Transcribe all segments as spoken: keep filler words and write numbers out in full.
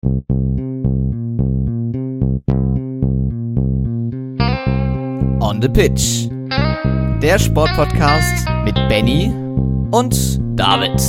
On the Pitch. Der Sportpodcast mit Benny und David.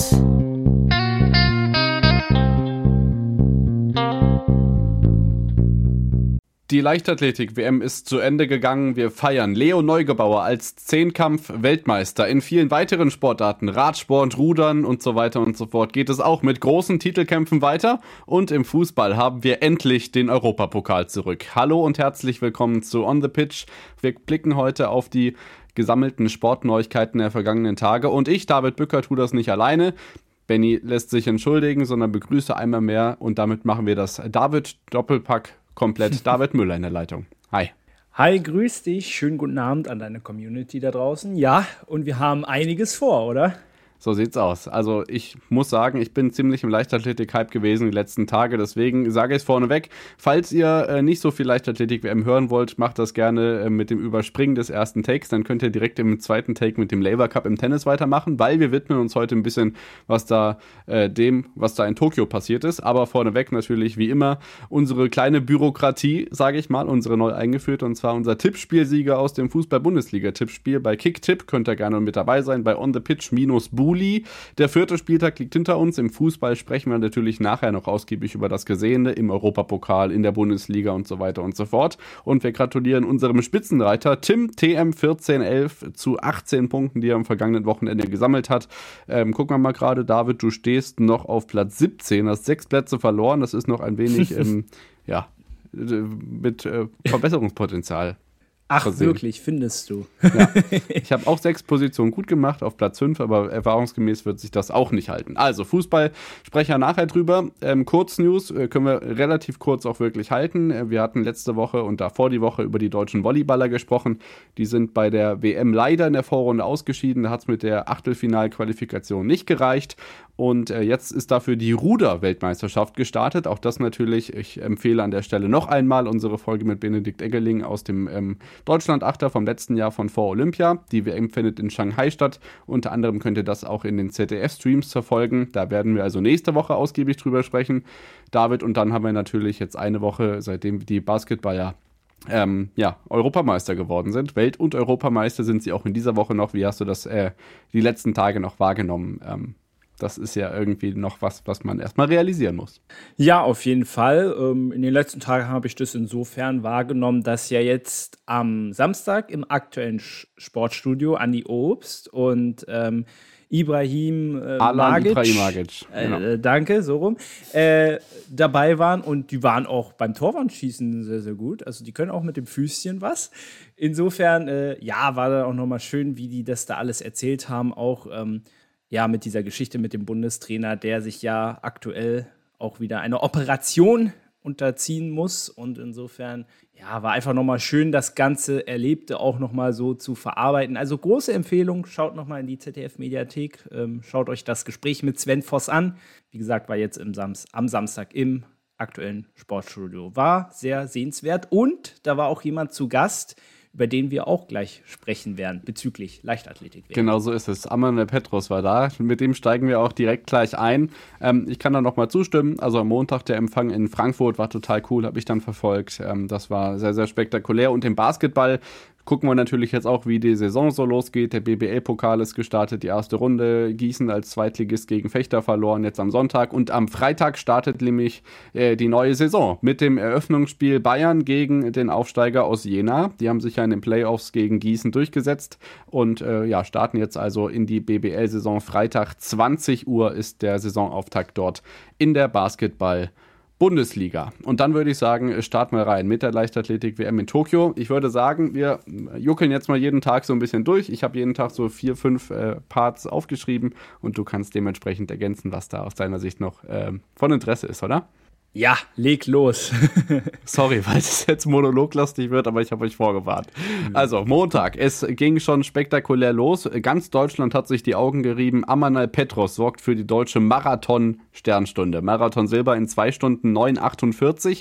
Die Leichtathletik-W M ist zu Ende gegangen. Wir feiern Leo Neugebauer als Zehnkampf-Weltmeister. In vielen weiteren Sportarten, Radsport, Rudern und so weiter und so fort, geht es auch mit großen Titelkämpfen weiter. Und im Fußball haben wir endlich den Europapokal zurück. Hallo und herzlich willkommen zu On the Pitch. Wir blicken heute auf die gesammelten Sportneuigkeiten der vergangenen Tage. Und ich, David Bücker, tue das nicht alleine. Benny lässt sich entschuldigen, sondern begrüße einmal mehr. Und damit machen wir das David-Doppelpack komplett. David Müller in der Leitung. Hi. Hi, grüß dich. Schönen guten Abend an deine Community da draußen. Ja, und wir haben einiges vor, oder? So sieht's aus. Also ich muss sagen, ich bin ziemlich im Leichtathletik-Hype gewesen die letzten Tage. Deswegen sage ich es vorneweg. Falls ihr äh, nicht so viel Leichtathletik-W M hören wollt, macht das gerne äh, mit dem Überspringen des ersten Takes. Dann könnt ihr direkt im zweiten Take mit dem Labour Cup im Tennis weitermachen, weil wir widmen uns heute ein bisschen was da äh, dem, was da in Tokio passiert ist. Aber vorneweg natürlich wie immer unsere kleine Bürokratie, sage ich mal, unsere neu eingeführte, und zwar unser Tippspielsieger aus dem Fußball-Bundesliga-Tippspiel. Bei Kicktipp könnt ihr gerne mit dabei sein, bei On the Pitch minus Boom. Der vierte Spieltag liegt hinter uns. Im Fußball sprechen wir natürlich nachher noch ausgiebig über das Gesehene im Europapokal, in der Bundesliga und so weiter und so fort. Und wir gratulieren unserem Spitzenreiter Tim T M vierzehn elf zu achtzehn Punkten, die er am vergangenen Wochenende gesammelt hat. Ähm, gucken wir mal gerade, David, du stehst noch auf Platz siebzehn, hast sechs Plätze verloren. Das ist noch ein wenig ähm, ja, mit äh, Verbesserungspotenzial. Ach, versehen. Wirklich, findest du? Ja. Ich habe auch sechs Positionen gut gemacht auf Platz fünf, aber erfahrungsgemäß wird sich das auch nicht halten. Also Fußball, spreche ja nachher drüber. Ähm, Kurznews äh, können wir relativ kurz auch wirklich halten. Äh, wir hatten letzte Woche und davor die Woche über die deutschen Volleyballer gesprochen. Die sind bei der W M leider in der Vorrunde ausgeschieden. Da hat es mit der Achtelfinalqualifikation nicht gereicht. Und äh, jetzt ist dafür die Ruder-Weltmeisterschaft gestartet. Auch das natürlich, ich empfehle an der Stelle noch einmal unsere Folge mit Benedikt Eggeling aus dem ähm, Deutschland-Achter vom letzten Jahr von vor Olympia. Die W M findet in Shanghai statt. Unter anderem könnt ihr das auch in den Z D F-Streams verfolgen. Da werden wir also nächste Woche ausgiebig drüber sprechen, David. Und dann haben wir natürlich jetzt eine Woche, seitdem die Basketballer ähm, ja, Europameister geworden sind. Welt- und Europameister sind sie auch in dieser Woche noch. Wie hast du das äh, die letzten Tage noch wahrgenommen? Ähm, Das ist ja irgendwie noch was, was man erstmal realisieren muss. Ja, auf jeden Fall. In den letzten Tagen habe ich das insofern wahrgenommen, dass ja jetzt am Samstag im aktuellen Sportstudio Andi Obst und ähm, Ibrahim äh, Magic, Magic. Genau. Äh, danke, so rum, äh, dabei waren. Und die waren auch beim Torwandschießen sehr, sehr gut. Also die können auch mit dem Füßchen was. Insofern, äh, ja, war da auch nochmal schön, wie die das da alles erzählt haben. Auch ähm, ja, mit dieser Geschichte mit dem Bundestrainer, der sich ja aktuell auch wieder einer Operation unterziehen muss. Und insofern, ja, war einfach nochmal schön, das ganze Erlebte auch nochmal so zu verarbeiten. Also große Empfehlung, schaut nochmal in die Z D F-Mediathek, ähm, schaut euch das Gespräch mit Sven Voss an. Wie gesagt, war jetzt im Sams- am Samstag im aktuellen Sportstudio. War sehr sehenswert und da war auch jemand zu Gast, über den wir auch gleich sprechen werden, bezüglich Leichtathletik. Genau so ist es. Ammanel Petros war da. Mit dem steigen wir auch direkt gleich ein. Ähm, ich kann da nochmal zustimmen. Also am Montag der Empfang in Frankfurt war total cool, habe ich dann verfolgt. Ähm, das war sehr, sehr spektakulär. Und im Basketball gucken wir natürlich jetzt auch, wie die Saison so losgeht. Der B B L-Pokal ist gestartet, die erste Runde. Gießen als Zweitligist gegen Fechter verloren, jetzt am Sonntag. Und am Freitag startet nämlich äh, die neue Saison mit dem Eröffnungsspiel Bayern gegen den Aufsteiger aus Jena. Die haben sich ja in den Playoffs gegen Gießen durchgesetzt und äh, ja, starten jetzt also in die B B L-Saison. Freitag zwanzig Uhr ist der Saisonauftakt dort in der Basketball- Bundesliga. Und dann würde ich sagen, starten wir rein mit der Leichtathletik-W M in Tokio. Ich würde sagen, wir juckeln jetzt mal jeden Tag so ein bisschen durch. Ich habe jeden Tag so vier, fünf äh, Parts aufgeschrieben und du kannst dementsprechend ergänzen, was da aus deiner Sicht noch äh, von Interesse ist, oder? Ja, leg los. Sorry, weil es jetzt monologlastig wird, aber ich habe euch vorgewarnt. Also, Montag, es ging schon spektakulär los. Ganz Deutschland hat sich die Augen gerieben. Ammanel Petros sorgt für die deutsche Marathon-Sternstunde. Marathon Silber in zwei Stunden neun achtundvierzig.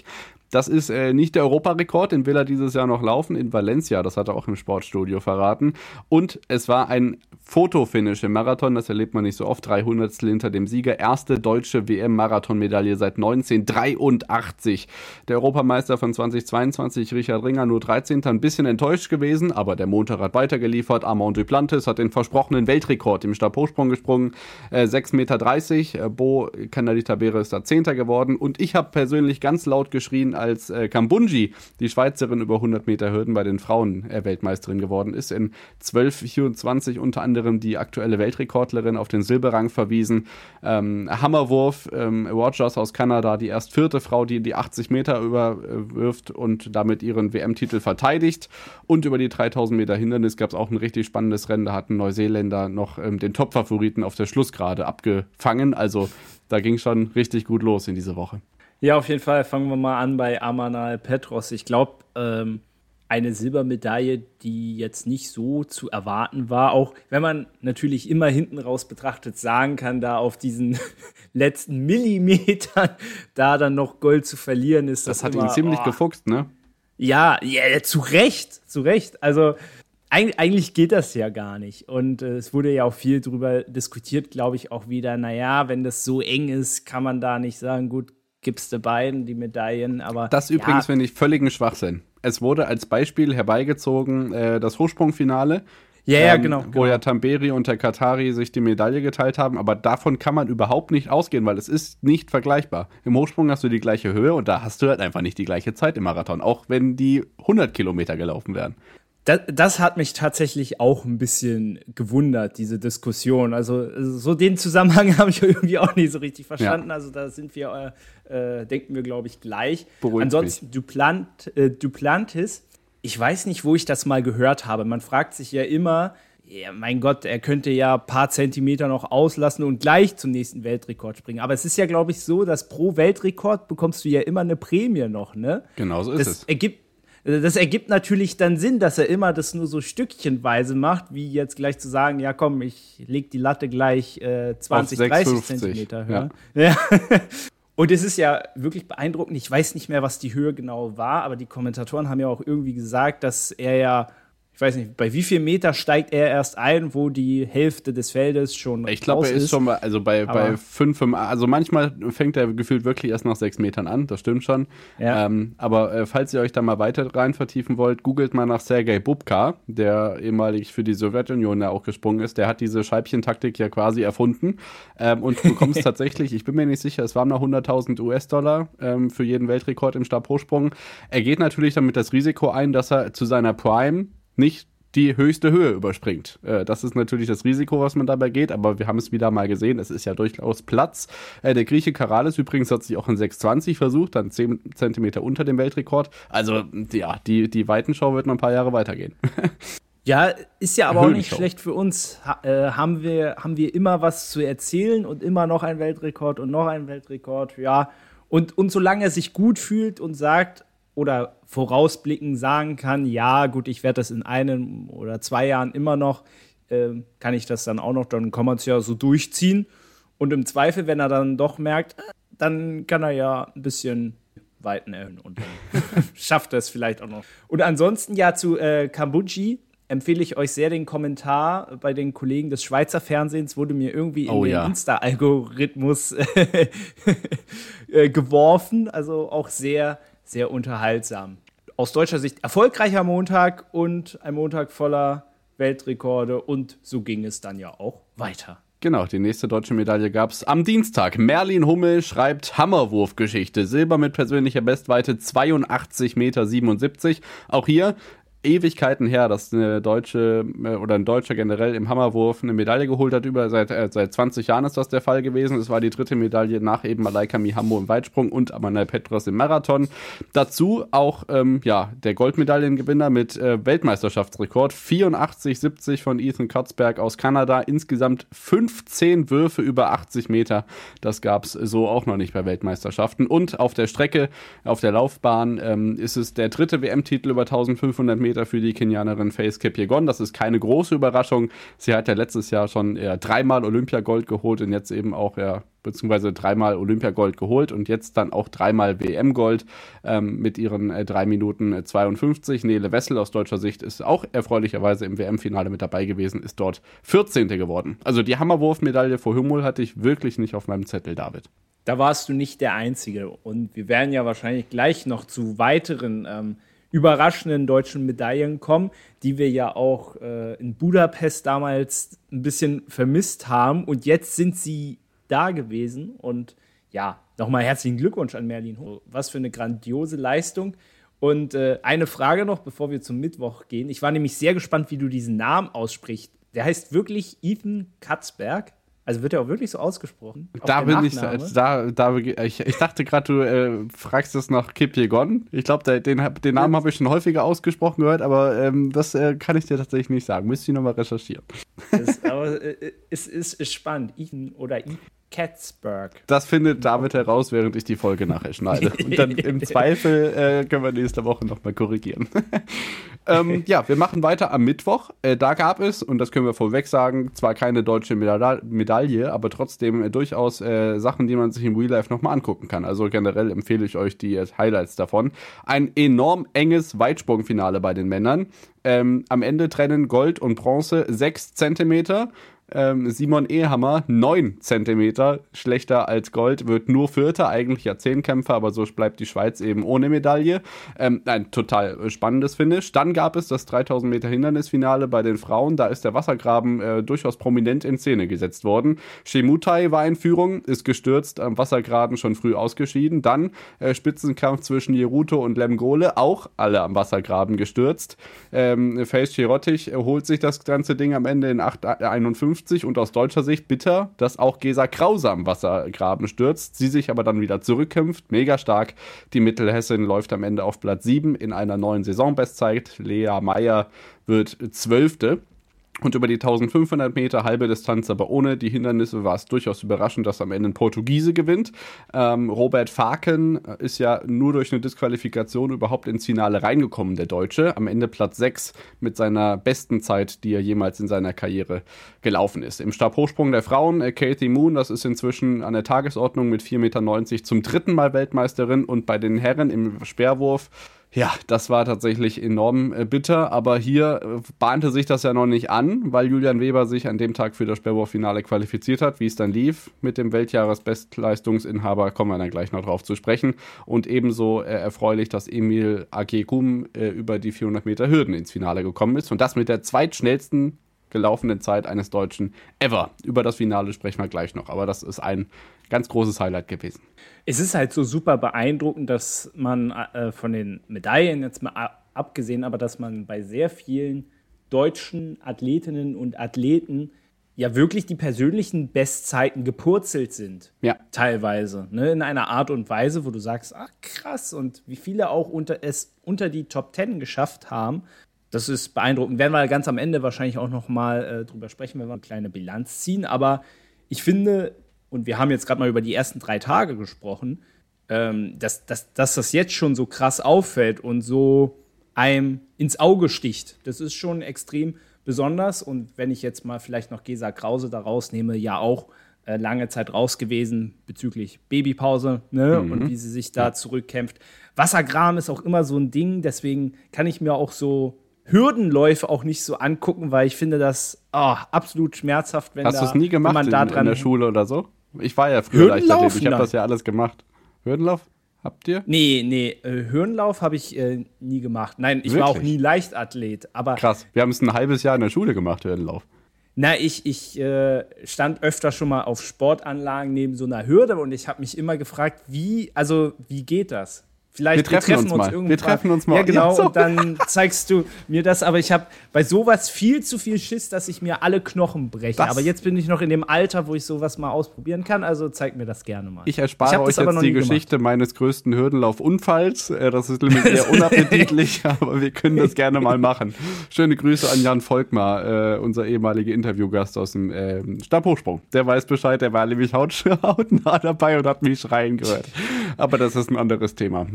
Das ist äh, nicht der Europarekord, den will er dieses Jahr noch laufen in Valencia, das hat er auch im Sportstudio verraten. Und es war ein Fotofinish im Marathon, das erlebt man nicht so oft, drei Hundertstel hinter dem Sieger, erste deutsche W M-Marathon-Medaille seit neunzehnhundertdreiundachtzig. Der Europameister von zweitausendzweiundzwanzig, Richard Ringer, nur dreizehnter Ein bisschen enttäuscht gewesen, aber der Montag hat weitergeliefert. Armand Duplantis hat den versprochenen Weltrekord im Stabhochsprung gesprungen, äh, sechs Meter dreißig. Äh, Bo Kanadi-Tabere ist da Zehnter geworden. Und ich habe persönlich ganz laut geschrien, als äh, Kambunji, die Schweizerin, über hundert Meter Hürden bei den Frauen äh, Weltmeisterin geworden ist. In zwölf vierundzwanzig unter anderem die aktuelle Weltrekordlerin auf den Silberrang verwiesen. Ähm, Hammerwurf, ähm, Rogers aus Kanada, die erst vierte Frau, die die achtzig Meter überwirft und damit ihren W M-Titel verteidigt. Und über die dreitausend Meter Hindernis gab es auch ein richtig spannendes Rennen. Da hatten Neuseeländer noch ähm, den Top-Favoriten auf der Schlussgerade abgefangen. Also da ging schon richtig gut los in dieser Woche. Ja, auf jeden Fall. Fangen wir mal an bei Amanal Petros. Ich glaube, ähm, eine Silbermedaille, die jetzt nicht so zu erwarten war, auch wenn man natürlich immer hinten raus betrachtet sagen kann, da auf diesen letzten Millimetern da dann noch Gold zu verlieren, ist das, das hat immer, ihn ziemlich oh, gefuchst, ne? Ja, ja, zu Recht, zu Recht. Also eigentlich geht das ja gar nicht. Und äh, es wurde ja auch viel drüber diskutiert, glaube ich, auch wieder, naja, wenn das so eng ist, kann man da nicht sagen, gut, gibst du beiden die Medaillen. Aber das übrigens ja, finde ich völligen Schwachsinn. Es wurde als Beispiel herbeigezogen äh, das Hochsprungfinale, ja, ja, ähm, genau, wo genau. ja Tamberi und der Katari sich die Medaille geteilt haben, aber davon kann man überhaupt nicht ausgehen, weil es ist nicht vergleichbar. Im Hochsprung hast du die gleiche Höhe und da hast du halt einfach nicht die gleiche Zeit im Marathon, auch wenn die hundert Kilometer gelaufen wären. Das, das hat mich tatsächlich auch ein bisschen gewundert, diese Diskussion. Also so den Zusammenhang habe ich irgendwie auch nicht so richtig verstanden. Ja. Also da sind wir, äh, denken wir, glaube ich, gleich. Beruhigt Ansonsten Duplant, äh, Duplantis, ich weiß nicht, wo ich das mal gehört habe. Man fragt sich ja immer, ja, mein Gott, er könnte ja ein paar Zentimeter noch auslassen und gleich zum nächsten Weltrekord springen. Aber es ist ja, glaube ich, so, dass pro Weltrekord bekommst du ja immer eine Prämie noch, ne? Genau so ist das es. Ergibt Das ergibt natürlich dann Sinn, dass er immer das nur so stückchenweise macht, wie jetzt gleich zu sagen, ja komm, ich leg die Latte gleich äh, zwanzig, dreißig Zentimeter höher. Ja. Ja. Und es ist ja wirklich beeindruckend. Ich weiß nicht mehr, was die Höhe genau war, aber die Kommentatoren haben ja auch irgendwie gesagt, dass er ja, ich weiß nicht, bei wie viel Meter steigt er erst ein, wo die Hälfte des Feldes schon Ich glaube, er ist, ist schon bei, also bei, bei fünf, fünf, also manchmal fängt er gefühlt wirklich erst nach sechs Metern an, das stimmt schon. Ja. Ähm, aber äh, falls ihr euch da mal weiter rein vertiefen wollt, googelt mal nach Sergei Bubka, der ehemalig für die Sowjetunion ja auch gesprungen ist. Der hat diese Scheibchentaktik ja quasi erfunden. Ähm, und du bekommst tatsächlich, ich bin mir nicht sicher, es waren noch hunderttausend U S-Dollar ähm, für jeden Weltrekord im Stabhochsprung. Er geht natürlich damit das Risiko ein, dass er zu seiner Prime nicht die höchste Höhe überspringt. Äh, das ist natürlich das Risiko, was man dabei geht, aber wir haben es wieder mal gesehen, es ist ja durchaus Platz. Äh, der Grieche Karalis übrigens hat sich auch in sechs zwanzig versucht, dann zehn Zentimeter unter dem Weltrekord. Also ja, die, die Weitenschau wird noch ein paar Jahre weitergehen. Ja, ist ja aber auch nicht schlecht für uns. Ha, äh, haben wir, haben wir immer was zu erzählen und immer noch ein Weltrekord und noch ein Weltrekord, ja. Und, und solange er sich gut fühlt und sagt, oder vorausblickend sagen kann, ja, gut, ich werde das in einem oder zwei Jahren immer noch, äh, kann ich das dann auch noch, dann kann man es ja so durchziehen. Und im Zweifel, wenn er dann doch merkt, dann kann er ja ein bisschen Weiten erhöhen und dann schafft er es vielleicht auch noch. Und ansonsten ja zu äh, Kambunji empfehle ich euch sehr den Kommentar bei den Kollegen des Schweizer Fernsehens, wurde mir irgendwie in oh, den ja. Insta-Algorithmus äh, geworfen, also auch sehr sehr unterhaltsam. Aus deutscher Sicht erfolgreicher Montag und ein Montag voller Weltrekorde und so ging es dann ja auch weiter. Genau, die nächste deutsche Medaille gab es am Dienstag. Merlin Hummel schreibt Hammerwurfgeschichte. Silber mit persönlicher Bestweite zweiundachtzig Meter siebenundsiebzig. Auch hier Ewigkeiten her, dass eine Deutsche oder ein Deutscher generell im Hammerwurf eine Medaille geholt hat. Über seit, äh, seit zwanzig Jahren ist das der Fall gewesen. Es war die dritte Medaille nach eben Malaika Mihambo im Weitsprung und Amanal Petros im Marathon. Dazu auch ähm, ja, der Goldmedaillengewinner mit äh, Weltmeisterschaftsrekord vierundachtzig siebzig von Ethan Kotzberg aus Kanada. Insgesamt fünfzehn Würfe über achtzig Meter. Das gab es so auch noch nicht bei Weltmeisterschaften. Und auf der Strecke, auf der Laufbahn ähm, ist es der dritte W M-Titel über eintausendfünfhundert Meter Meter für die Kenianerin Faith Kipyegon. Das ist keine große Überraschung. Sie hat ja letztes Jahr schon ja, dreimal Olympiagold geholt und jetzt eben auch ja beziehungsweise dreimal Olympiagold geholt und jetzt dann auch dreimal W M-Gold ähm, mit ihren äh, drei Minuten zweiundfünfzig. Nele Wessel aus deutscher Sicht ist auch erfreulicherweise im W M-Finale mit dabei gewesen, ist dort vierzehnte geworden. Also die Hammerwurfmedaille vor Hümmel hatte ich wirklich nicht auf meinem Zettel, David. Da warst du nicht der Einzige und wir werden ja wahrscheinlich gleich noch zu weiteren ähm, überraschenden deutschen Medaillen kommen, die wir ja auch äh, in Budapest damals ein bisschen vermisst haben und jetzt sind sie da gewesen und ja, nochmal herzlichen Glückwunsch an Merlin Hoch. Was für eine grandiose Leistung. Und äh, eine Frage noch, bevor wir zum Mittwoch gehen. Ich war nämlich sehr gespannt, wie du diesen Namen aussprichst. Der heißt wirklich Ethan Katzberg. Also wird er auch wirklich so ausgesprochen? Da bin ich, da, da, ich, ich dachte gerade, du äh, fragst das nach Kipyegon. Ich glaube, den, den Namen habe ich schon häufiger ausgesprochen gehört, aber ähm, das äh, kann ich dir tatsächlich nicht sagen. Müsste ich nochmal recherchieren. Das, aber äh, es ist, ist spannend. Ethan oder Ethan Katzberg. Das findet David heraus, während ich die Folge nachher schneide. Und dann im Zweifel äh, können wir nächste Woche nochmal korrigieren. ähm, ja, wir machen weiter am Mittwoch. Äh, da gab es, und das können wir vorweg sagen, zwar keine deutsche Meda- Medaille, aber trotzdem äh, durchaus äh, Sachen, die man sich im Real Life nochmal angucken kann. Also generell empfehle ich euch die äh, Highlights davon. Ein enorm enges Weitsprungfinale bei den Männern. Ähm, am Ende trennen Gold und Bronze sechs Zentimeter. Ähm, Simon Ehammer, neun Zentimeter schlechter als Gold, wird nur Vierter, eigentlich ja Zehnkämpfer, aber so bleibt die Schweiz eben ohne Medaille. Ähm, ein total spannendes Finish. Dann gab es das dreitausend Meter Hindernisfinale bei den Frauen, da ist der Wassergraben äh, durchaus prominent in Szene gesetzt worden. Chemutai war in Führung, ist gestürzt, am Wassergraben schon früh ausgeschieden. Dann äh, Spitzenkampf zwischen Jeruto und Lemgole, auch alle am Wassergraben gestürzt. Ähm, Faith Chirotic holt sich das ganze Ding am Ende in acht einundfünfzig. Und aus deutscher Sicht bitter, dass auch Gesa Krause am Wassergraben stürzt, sie sich aber dann wieder zurückkämpft, mega stark. Die Mittelhessin läuft am Ende auf Platz sieben in einer neuen Saisonbestzeit. Lea Meyer wird Zwölfte. Und über die eintausendfünfhundert Meter, halbe Distanz, aber ohne die Hindernisse, war es durchaus überraschend, dass am Ende ein Portugiese gewinnt. Ähm, Robert Faken ist ja nur durch eine Disqualifikation überhaupt ins Finale reingekommen, der Deutsche. Am Ende Platz sechs mit seiner besten Zeit, die er jemals in seiner Karriere gelaufen ist. Im Stabhochsprung der Frauen, äh, Katie Moon, das ist inzwischen an der Tagesordnung mit vier Meter neunzig zum dritten Mal Weltmeisterin. Und bei den Herren im Speerwurf, ja, das war tatsächlich enorm äh, bitter, aber hier äh, bahnte sich das ja noch nicht an, weil Julian Weber sich an dem Tag für das Speerwurffinale qualifiziert hat. Wie es dann lief mit dem Weltjahresbestleistungsinhaber, kommen wir dann gleich noch drauf zu sprechen. Und ebenso äh, erfreulich, dass Emil Agekum äh, über die vierhundert Meter Hürden ins Finale gekommen ist und das mit der zweitschnellsten gelaufenen Zeit eines Deutschen ever. Über das Finale sprechen wir gleich noch, aber das ist ein ganz großes Highlight gewesen. Es ist halt so super beeindruckend, dass man äh, von den Medaillen jetzt mal abgesehen, aber dass man bei sehr vielen deutschen Athletinnen und Athleten ja wirklich die persönlichen Bestzeiten gepurzelt sind. Ja. Teilweise. Ne? In einer Art und Weise, wo du sagst, ach krass, und wie viele auch unter, es unter die Top Ten geschafft haben. Das ist beeindruckend. Werden wir ganz am Ende wahrscheinlich auch noch mal äh, drüber sprechen, wenn wir eine kleine Bilanz ziehen. Aber ich finde, und wir haben jetzt gerade mal über die ersten drei Tage gesprochen, ähm, dass, dass, dass das jetzt schon so krass auffällt und so einem ins Auge sticht. Das ist schon extrem besonders. Und wenn ich jetzt mal vielleicht noch Gesa Krause da rausnehme, ja auch äh, lange Zeit raus gewesen bezüglich Babypause, ne? Mhm. Und wie sie sich da zurückkämpft. Wassergraben ist auch immer so ein Ding. Deswegen kann ich mir auch so Hürdenläufe auch nicht so angucken, weil ich finde das oh, absolut schmerzhaft, wenn Hast du es nie gemacht man da in, dran in der Schule oder so? Ich war ja früher Leichtathlet, ich habe das ja alles gemacht. Hürdenlauf? Habt ihr? Nee, nee, äh, Hürdenlauf habe ich äh, nie gemacht. Nein, ich Wirklich? war auch nie Leichtathlet. Aber krass, wir haben es ein halbes Jahr in der Schule gemacht, Hürdenlauf. Na, ich, ich äh, stand öfter schon mal auf Sportanlagen neben so einer Hürde und ich habe mich immer gefragt, wie, also wie geht das? Vielleicht wir treffen, wir treffen uns, uns mal. irgendwann. Wir treffen uns mal. Ja, genau. Ja, so. Und dann zeigst du mir das. Aber ich habe bei sowas viel zu viel Schiss, dass ich mir alle Knochen breche. Das aber jetzt bin ich noch in dem Alter, wo ich sowas mal ausprobieren kann. Also zeig mir das gerne mal. Ich erspare ich euch jetzt die Geschichte gemacht. meines größten Hürdenlauf-Unfalls. Das ist nämlich eher unappetitlich, aber wir können das gerne mal machen. Schöne Grüße an Jan Volkmar, äh, unser ehemaliger Interviewgast aus dem äh, Stabhochsprung. Der weiß Bescheid, der war nämlich hautnah dabei und hat mich schreien gehört. Aber das ist ein anderes Thema.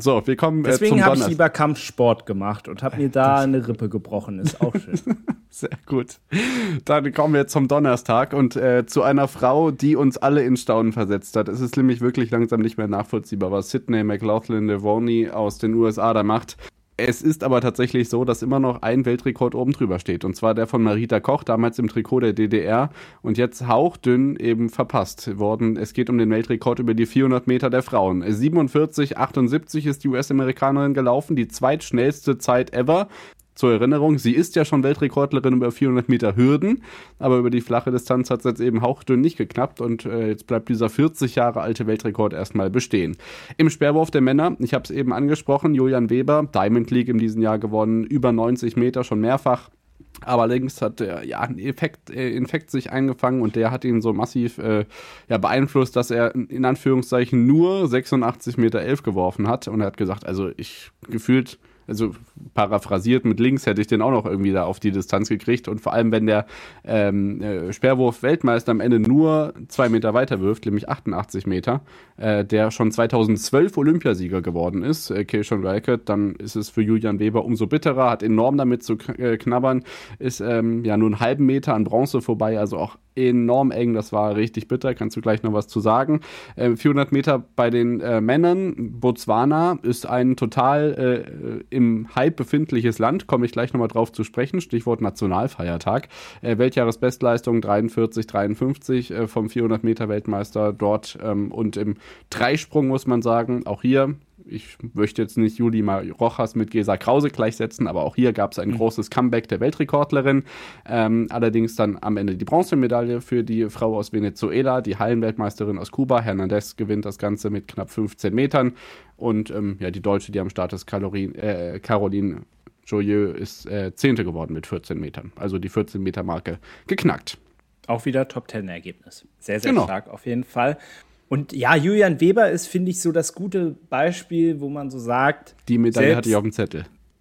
So, wir kommen äh, zum Deswegen habe ich Donnerstag. lieber Kampfsport gemacht und habe mir da eine Rippe gebrochen. Ist auch schön. Sehr gut. Dann kommen wir zum Donnerstag und äh, zu einer Frau, die uns alle in Staunen versetzt hat. Es ist nämlich wirklich langsam nicht mehr nachvollziehbar, was Sydney McLaughlin-Devoney aus den U S A da macht. Es ist aber tatsächlich so, dass immer noch ein Weltrekord oben drüber steht. Und zwar der von Marita Koch, damals im Trikot der D D R. Und jetzt hauchdünn eben verpasst worden. Es geht um den Weltrekord über die vierhundert Meter der Frauen. siebenundvierzig achtundsiebzig ist die U S-Amerikanerin gelaufen, die zweitschnellste Zeit ever. Zur Erinnerung, sie ist ja schon Weltrekordlerin über vierhundert Meter Hürden, aber über die flache Distanz hat es jetzt eben hauchdünn nicht geklappt und äh, jetzt bleibt dieser vierzig Jahre alte Weltrekord erstmal bestehen. Im Speerwurf der Männer, ich habe es eben angesprochen, Julian Weber, Diamond League in diesem Jahr gewonnen, über neunzig Meter schon mehrfach. Aber links hat der ja, ein Effekt, äh, Infekt sich eingefangen und der hat ihn so massiv äh, ja, beeinflusst, dass er in Anführungszeichen nur sechsundachtzig Meter elf geworfen hat. Und er hat gesagt, also ich gefühlt, also paraphrasiert, mit links hätte ich den auch noch irgendwie da auf die Distanz gekriegt. Und vor allem, wenn der ähm, äh, Speerwurf-Weltmeister am Ende nur zwei Meter weiter wirft, nämlich achtundachtzig Meter, äh, der schon zweitausendzwölf Olympiasieger geworden ist, äh, Keishon Reichert, dann ist es für Julian Weber umso bitterer, hat enorm damit zu äh, knabbern, ist ähm, ja nur einen halben Meter an Bronze vorbei, also auch enorm eng, das war richtig bitter, kannst du gleich noch was zu sagen. Äh, vierhundert Meter bei den äh, Männern, Botswana ist ein total äh, im Hype befindliches Land, komme ich gleich nochmal drauf zu sprechen, Stichwort Nationalfeiertag. Äh, Weltjahresbestleistung dreiundvierzig dreiundfünfzig äh, vom vierhundert Meter Weltmeister dort ähm, und im Dreisprung muss man sagen, auch hier, ich möchte jetzt nicht Julima Rojas mit Gesa Krause gleichsetzen, aber auch hier gab es ein mhm. großes Comeback der Weltrekordlerin. Ähm, allerdings dann am Ende die Bronzemedaille für die Frau aus Venezuela, die Hallenweltmeisterin aus Kuba. Hernandez gewinnt das Ganze mit knapp fünfzehn Metern. Und ähm, ja, die Deutsche, die am Start ist, Caroline, äh, Caroline Joyeux, ist äh, Zehnte geworden mit vierzehn Metern. Also die vierzehn Meter Marke geknackt. Auch wieder Top-Zehn-Ergebnis. Sehr, sehr genau. stark auf jeden Fall. Und ja, Julian Weber ist, finde ich, so das gute Beispiel, wo man so sagt. Die Medaille selbst, hatte ich auf dem Zettel.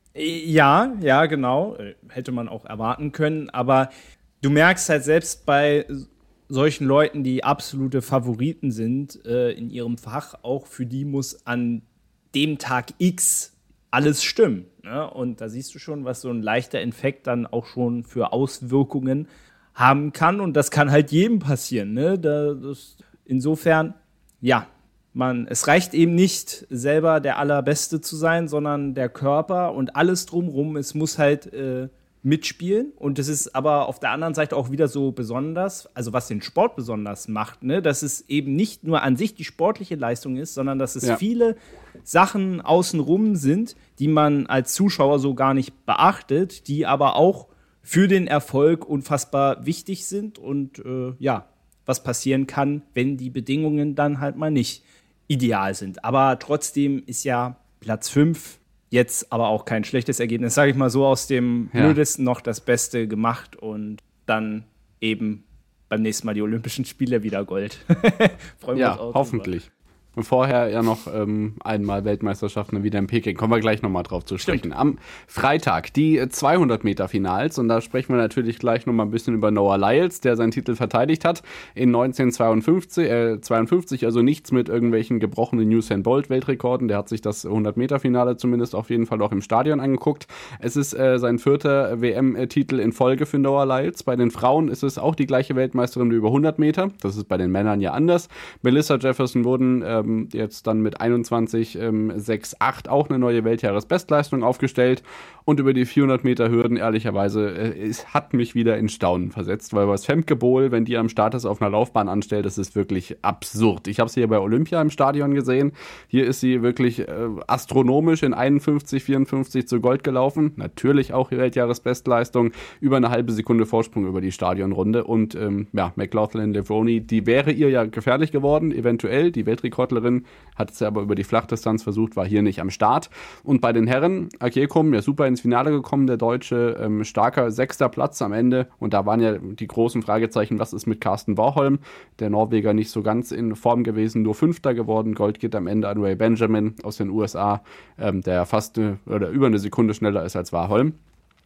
Ja, ja, genau. Hätte man auch erwarten können. Aber du merkst halt selbst bei solchen Leuten, die absolute Favoriten sind äh, in ihrem Fach, auch für die muss an dem Tag X alles stimmen. Ne? Und da siehst du schon, was so ein leichter Infekt dann auch schon für Auswirkungen haben kann. Und das kann halt jedem passieren. Ne? Da, das Insofern, ja, man, es reicht eben nicht, selber der Allerbeste zu sein, sondern der Körper und alles drumherum, es muss halt äh, mitspielen. Und es ist aber auf der anderen Seite auch wieder so besonders, also was den Sport besonders macht, ne, dass es eben nicht nur an sich die sportliche Leistung ist, sondern dass es ja. viele Sachen außenrum sind, die man als Zuschauer so gar nicht beachtet, die aber auch für den Erfolg unfassbar wichtig sind und äh, ja, was passieren kann, wenn die Bedingungen dann halt mal nicht ideal sind. Aber trotzdem ist ja Platz fünf jetzt aber auch kein schlechtes Ergebnis. Sage ich mal so, aus dem ja. Blödesten noch das Beste gemacht und dann eben beim nächsten Mal die Olympischen Spiele wieder Gold. Freuen wir ja, uns auch hoffentlich. Drüber. Und vorher ja noch ähm, einmal Weltmeisterschaften wieder in Peking. Kommen wir gleich nochmal drauf zu sprechen. Stimmt. Am Freitag die zweihundert Meter Finals. Und da sprechen wir natürlich gleich nochmal ein bisschen über Noah Lyles, der seinen Titel verteidigt hat in neunzehnhundertzweiundfünfzig. Äh, zweiundfünfzig, also nichts mit irgendwelchen gebrochenen Usain Bolt Weltrekorden. Der hat sich das hundert Meter Finale zumindest auf jeden Fall auch im Stadion angeguckt. Es ist äh, sein vierter W M-Titel in Folge für Noah Lyles. Bei den Frauen ist es auch die gleiche Weltmeisterin über hundert Meter. Das ist bei den Männern ja anders. Melissa Jefferson wurden äh, jetzt dann mit einundzwanzig Komma acht auch eine neue Weltjahresbestleistung aufgestellt. Und über die vierhundert Meter Hürden, ehrlicherweise, äh, es hat mich wieder in Staunen versetzt, weil was Femke Bohl, wenn die am Start ist, auf einer Laufbahn anstellt, das ist wirklich absurd. Ich habe sie hier bei Olympia im Stadion gesehen. Hier ist sie wirklich äh, astronomisch in einundfünfzig vierundfünfzig zu Gold gelaufen. Natürlich auch die Weltjahresbestleistung, über eine halbe Sekunde Vorsprung über die Stadionrunde. Und ähm, ja, McLaughlin-Devoney, die wäre ihr ja gefährlich geworden, eventuell. Die Weltrekordlerin hat es ja aber über die Flachdistanz versucht, war hier nicht am Start. Und bei den Herren, Akjekum, ja super ins Finale gekommen, der Deutsche, ähm, starker sechster Platz am Ende. Und da waren ja die großen Fragezeichen, was ist mit Carsten Warholm? Der Norweger nicht so ganz in Form gewesen, nur Fünfter geworden. Gold geht am Ende an Ray Benjamin aus den U S A, ähm, der fast eine, oder über eine Sekunde schneller ist als Warholm.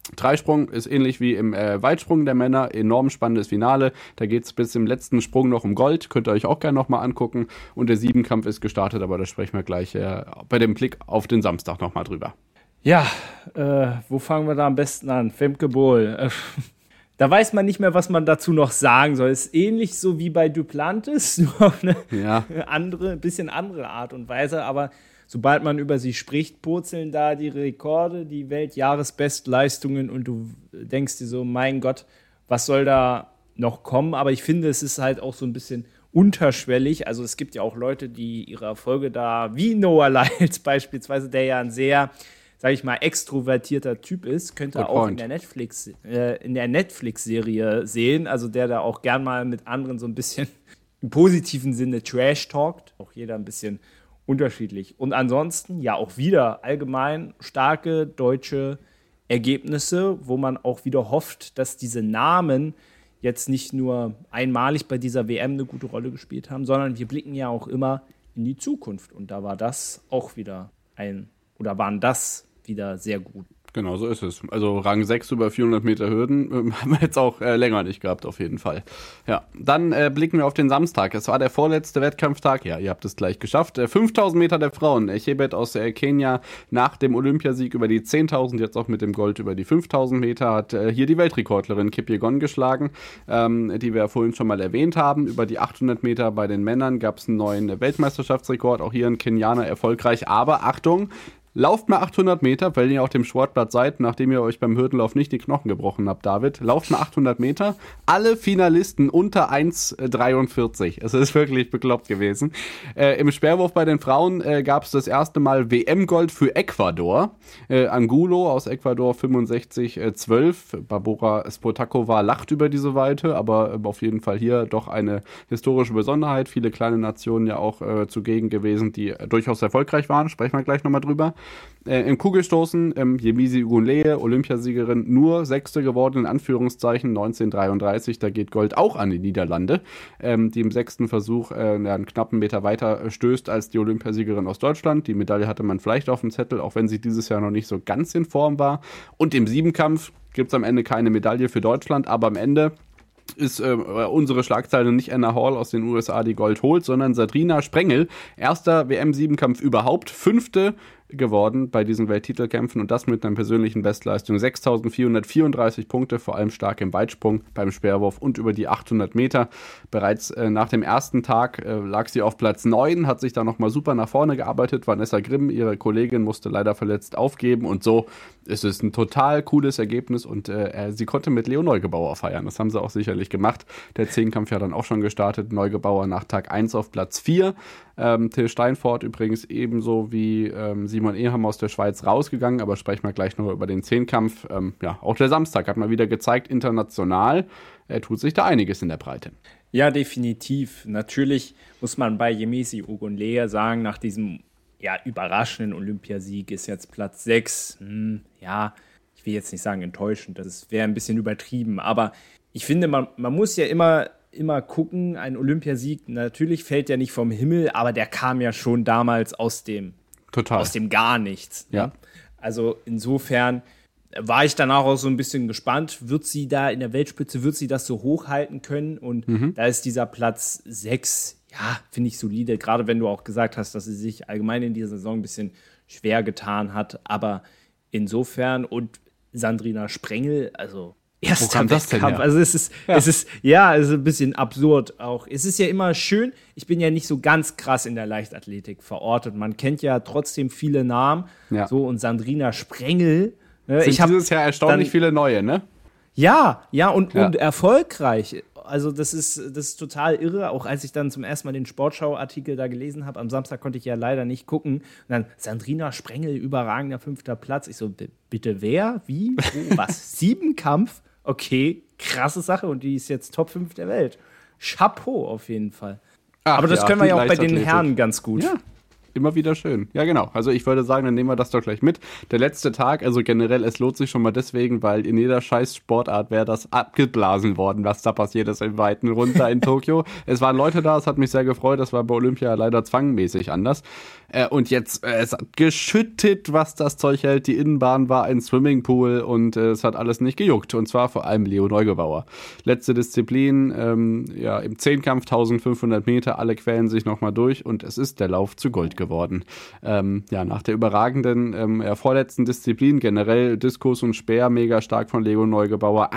Dreisprung ist ähnlich wie im äh, Weitsprung der Männer, enorm spannendes Finale. Da geht es bis zum letzten Sprung noch um Gold, könnt ihr euch auch gerne nochmal angucken. Und der Siebenkampf ist gestartet, aber da sprechen wir gleich äh, bei dem Blick auf den Samstag nochmal drüber. Ja, äh, wo fangen wir da am besten an? Femke Bol. Äh, da weiß man nicht mehr, was man dazu noch sagen soll. Ist ähnlich so wie bei Duplantis, nur auf eine ja. andere, bisschen andere Art und Weise, aber sobald man über sie spricht, purzeln da die Rekorde, die Weltjahresbestleistungen und du denkst dir so, mein Gott, was soll da noch kommen? Aber ich finde, es ist halt auch so ein bisschen unterschwellig. Also es gibt ja auch Leute, die ihre Erfolge da, wie Noah Lyles beispielsweise, der ja ein sehr, sag ich mal, extrovertierter Typ ist, könnte auch in der Netflix, äh, in der Netflix-Serie sehen. Also der da auch gern mal mit anderen so ein bisschen im positiven Sinne Trash-talkt. Auch jeder ein bisschen unterschiedlich. Und ansonsten ja auch wieder allgemein starke deutsche Ergebnisse, wo man auch wieder hofft, dass diese Namen jetzt nicht nur einmalig bei dieser W M eine gute Rolle gespielt haben, sondern wir blicken ja auch immer in die Zukunft. Und da war das auch wieder ein, oder waren das wieder sehr gut. Genau, so ist es. Also Rang sechs über vierhundert Meter Hürden äh, haben wir jetzt auch äh, länger nicht gehabt, auf jeden Fall. Ja, dann äh, blicken wir auf den Samstag. Es war der vorletzte Wettkampftag. Ja, ihr habt es gleich geschafft. Äh, fünftausend Meter der Frauen. Äh, Chebet aus äh, Kenia nach dem Olympiasieg über die zehntausend, jetzt auch mit dem Gold über die fünftausend Meter, hat äh, hier die Weltrekordlerin Kipyegon geschlagen, ähm, die wir vorhin schon mal erwähnt haben. Über die achthundert Meter bei den Männern gab es einen neuen Weltmeisterschaftsrekord. Auch hier ein Kenianer erfolgreich. Aber Achtung, lauft mal achthundert Meter, weil ihr auf dem Sportplatz seid, nachdem ihr euch beim Hürdenlauf nicht die Knochen gebrochen habt, David. Lauft mal achthundert Meter. Alle Finalisten unter eins Komma dreiundvierzig. Es ist wirklich bekloppt gewesen. Äh, Im Speerwurf bei den Frauen äh, gab es das erste Mal W M-Gold für Ecuador. Äh, Angulo aus Ecuador fünfundsechzig zwölf. Barbora Spotakova lacht über diese Weite, aber äh, auf jeden Fall hier doch eine historische Besonderheit. Viele kleine Nationen ja auch äh, zugegen gewesen, die äh, durchaus erfolgreich waren. Sprechen wir gleich nochmal drüber. Äh, Im Kugelstoßen, ähm, Yemisi Ugunleye, Olympiasiegerin, nur Sechste geworden, in Anführungszeichen, neunzehnhundertdreiunddreißig. Da geht Gold auch an die Niederlande, ähm, die im sechsten Versuch äh, einen knappen Meter weiter äh, stößt als die Olympiasiegerin aus Deutschland. Die Medaille hatte man vielleicht auf dem Zettel, auch wenn sie dieses Jahr noch nicht so ganz in Form war. Und im Siebenkampf gibt es am Ende keine Medaille für Deutschland, aber am Ende ist äh, unsere Schlagzeile nicht Anna Hall aus den U S A, die Gold holt, sondern Sandrina Sprengel, erster W M-Siebenkampf überhaupt, fünfte geworden bei diesen Welttitelkämpfen und das mit einer persönlichen Bestleistung. sechstausendvierhundertvierunddreißig Punkte, vor allem stark im Weitsprung, beim Speerwurf und über die achthundert Meter. Bereits äh, nach dem ersten Tag äh, lag sie auf Platz neun, hat sich da nochmal super nach vorne gearbeitet. Vanessa Grimm, ihre Kollegin, musste leider verletzt aufgeben und so ist es ein total cooles Ergebnis und äh, sie konnte mit Leo Neugebauer feiern. Das haben sie auch sicherlich gemacht. Der Zehnkampf ja dann auch schon gestartet. Neugebauer nach Tag eins auf Platz vier. Ähm, Till Steinfort übrigens ebenso wie ähm, Simon Ehammer aus der Schweiz rausgegangen, aber sprechen wir gleich noch über den Zehnkampf. Ähm, ja, auch der Samstag hat mal wieder gezeigt, international äh, tut sich da einiges in der Breite. Ja, definitiv. Natürlich muss man bei Yemisi Ugunleye sagen, nach diesem ja, überraschenden Olympiasieg ist jetzt Platz sechs. Hm, ja, ich will jetzt nicht sagen enttäuschend, das wäre ein bisschen übertrieben, aber ich finde, man, man muss ja immer immer gucken, ein Olympiasieg, natürlich fällt der nicht vom Himmel, aber der kam ja schon damals aus dem, Total. aus dem gar nichts. Ne? Ja. Also insofern war ich danach auch so ein bisschen gespannt, wird sie da in der Weltspitze, wird sie das so hochhalten können? Und mhm. da ist dieser Platz sechs, ja, finde ich solide, gerade wenn du auch gesagt hast, dass sie sich allgemein in dieser Saison ein bisschen schwer getan hat, aber insofern und Sandrina Sprengel, also erster Wettkampf, also es ist, ja. es ist, ja, es ist ein bisschen absurd auch. Es ist ja immer schön, ich bin ja nicht so ganz krass in der Leichtathletik verortet. Man kennt ja trotzdem viele Namen, ja. so und Sandrina Sprengel. Ne, Sind ich dieses Jahr erstaunlich dann, viele neue, ne? Ja, ja und, ja. und erfolgreich. Also das ist, das ist total irre. Auch als ich dann zum ersten Mal den Sportschau-Artikel da gelesen habe, am Samstag konnte ich ja leider nicht gucken. Und dann Sandrina Sprengel, überragender fünfter Platz. Ich so, bitte wer? Wie? Wo? Was? Siebenkampf? Okay, krasse Sache und die ist jetzt Top fünf der Welt. Chapeau auf jeden Fall. Ach, aber das ja, können wir ja auch bei den Herren ganz gut. Ja. immer wieder schön. Ja, genau. Also ich würde sagen, dann nehmen wir das doch gleich mit. Der letzte Tag, also generell, es lohnt sich schon mal deswegen, weil in jeder scheiß Sportart wäre das abgeblasen worden, was da passiert ist im weiten runter in Tokio. Es waren Leute da, es hat mich sehr gefreut, das war bei Olympia leider zwangmäßig anders. Äh, und jetzt, äh, es hat geschüttet, was das Zeug hält. Die Innenbahn war ein Swimmingpool und äh, es hat alles nicht gejuckt. Und zwar vor allem Leo Neugebauer. Letzte Disziplin, ähm, ja, im Zehnkampf eintausendfünfhundert Meter, alle quälen sich nochmal durch und es ist der Lauf zu Gold geworden. Ähm, ja, nach der überragenden, ähm, ja, vorletzten Disziplin, generell Diskus und Speer, mega stark von Leo Neugebauer.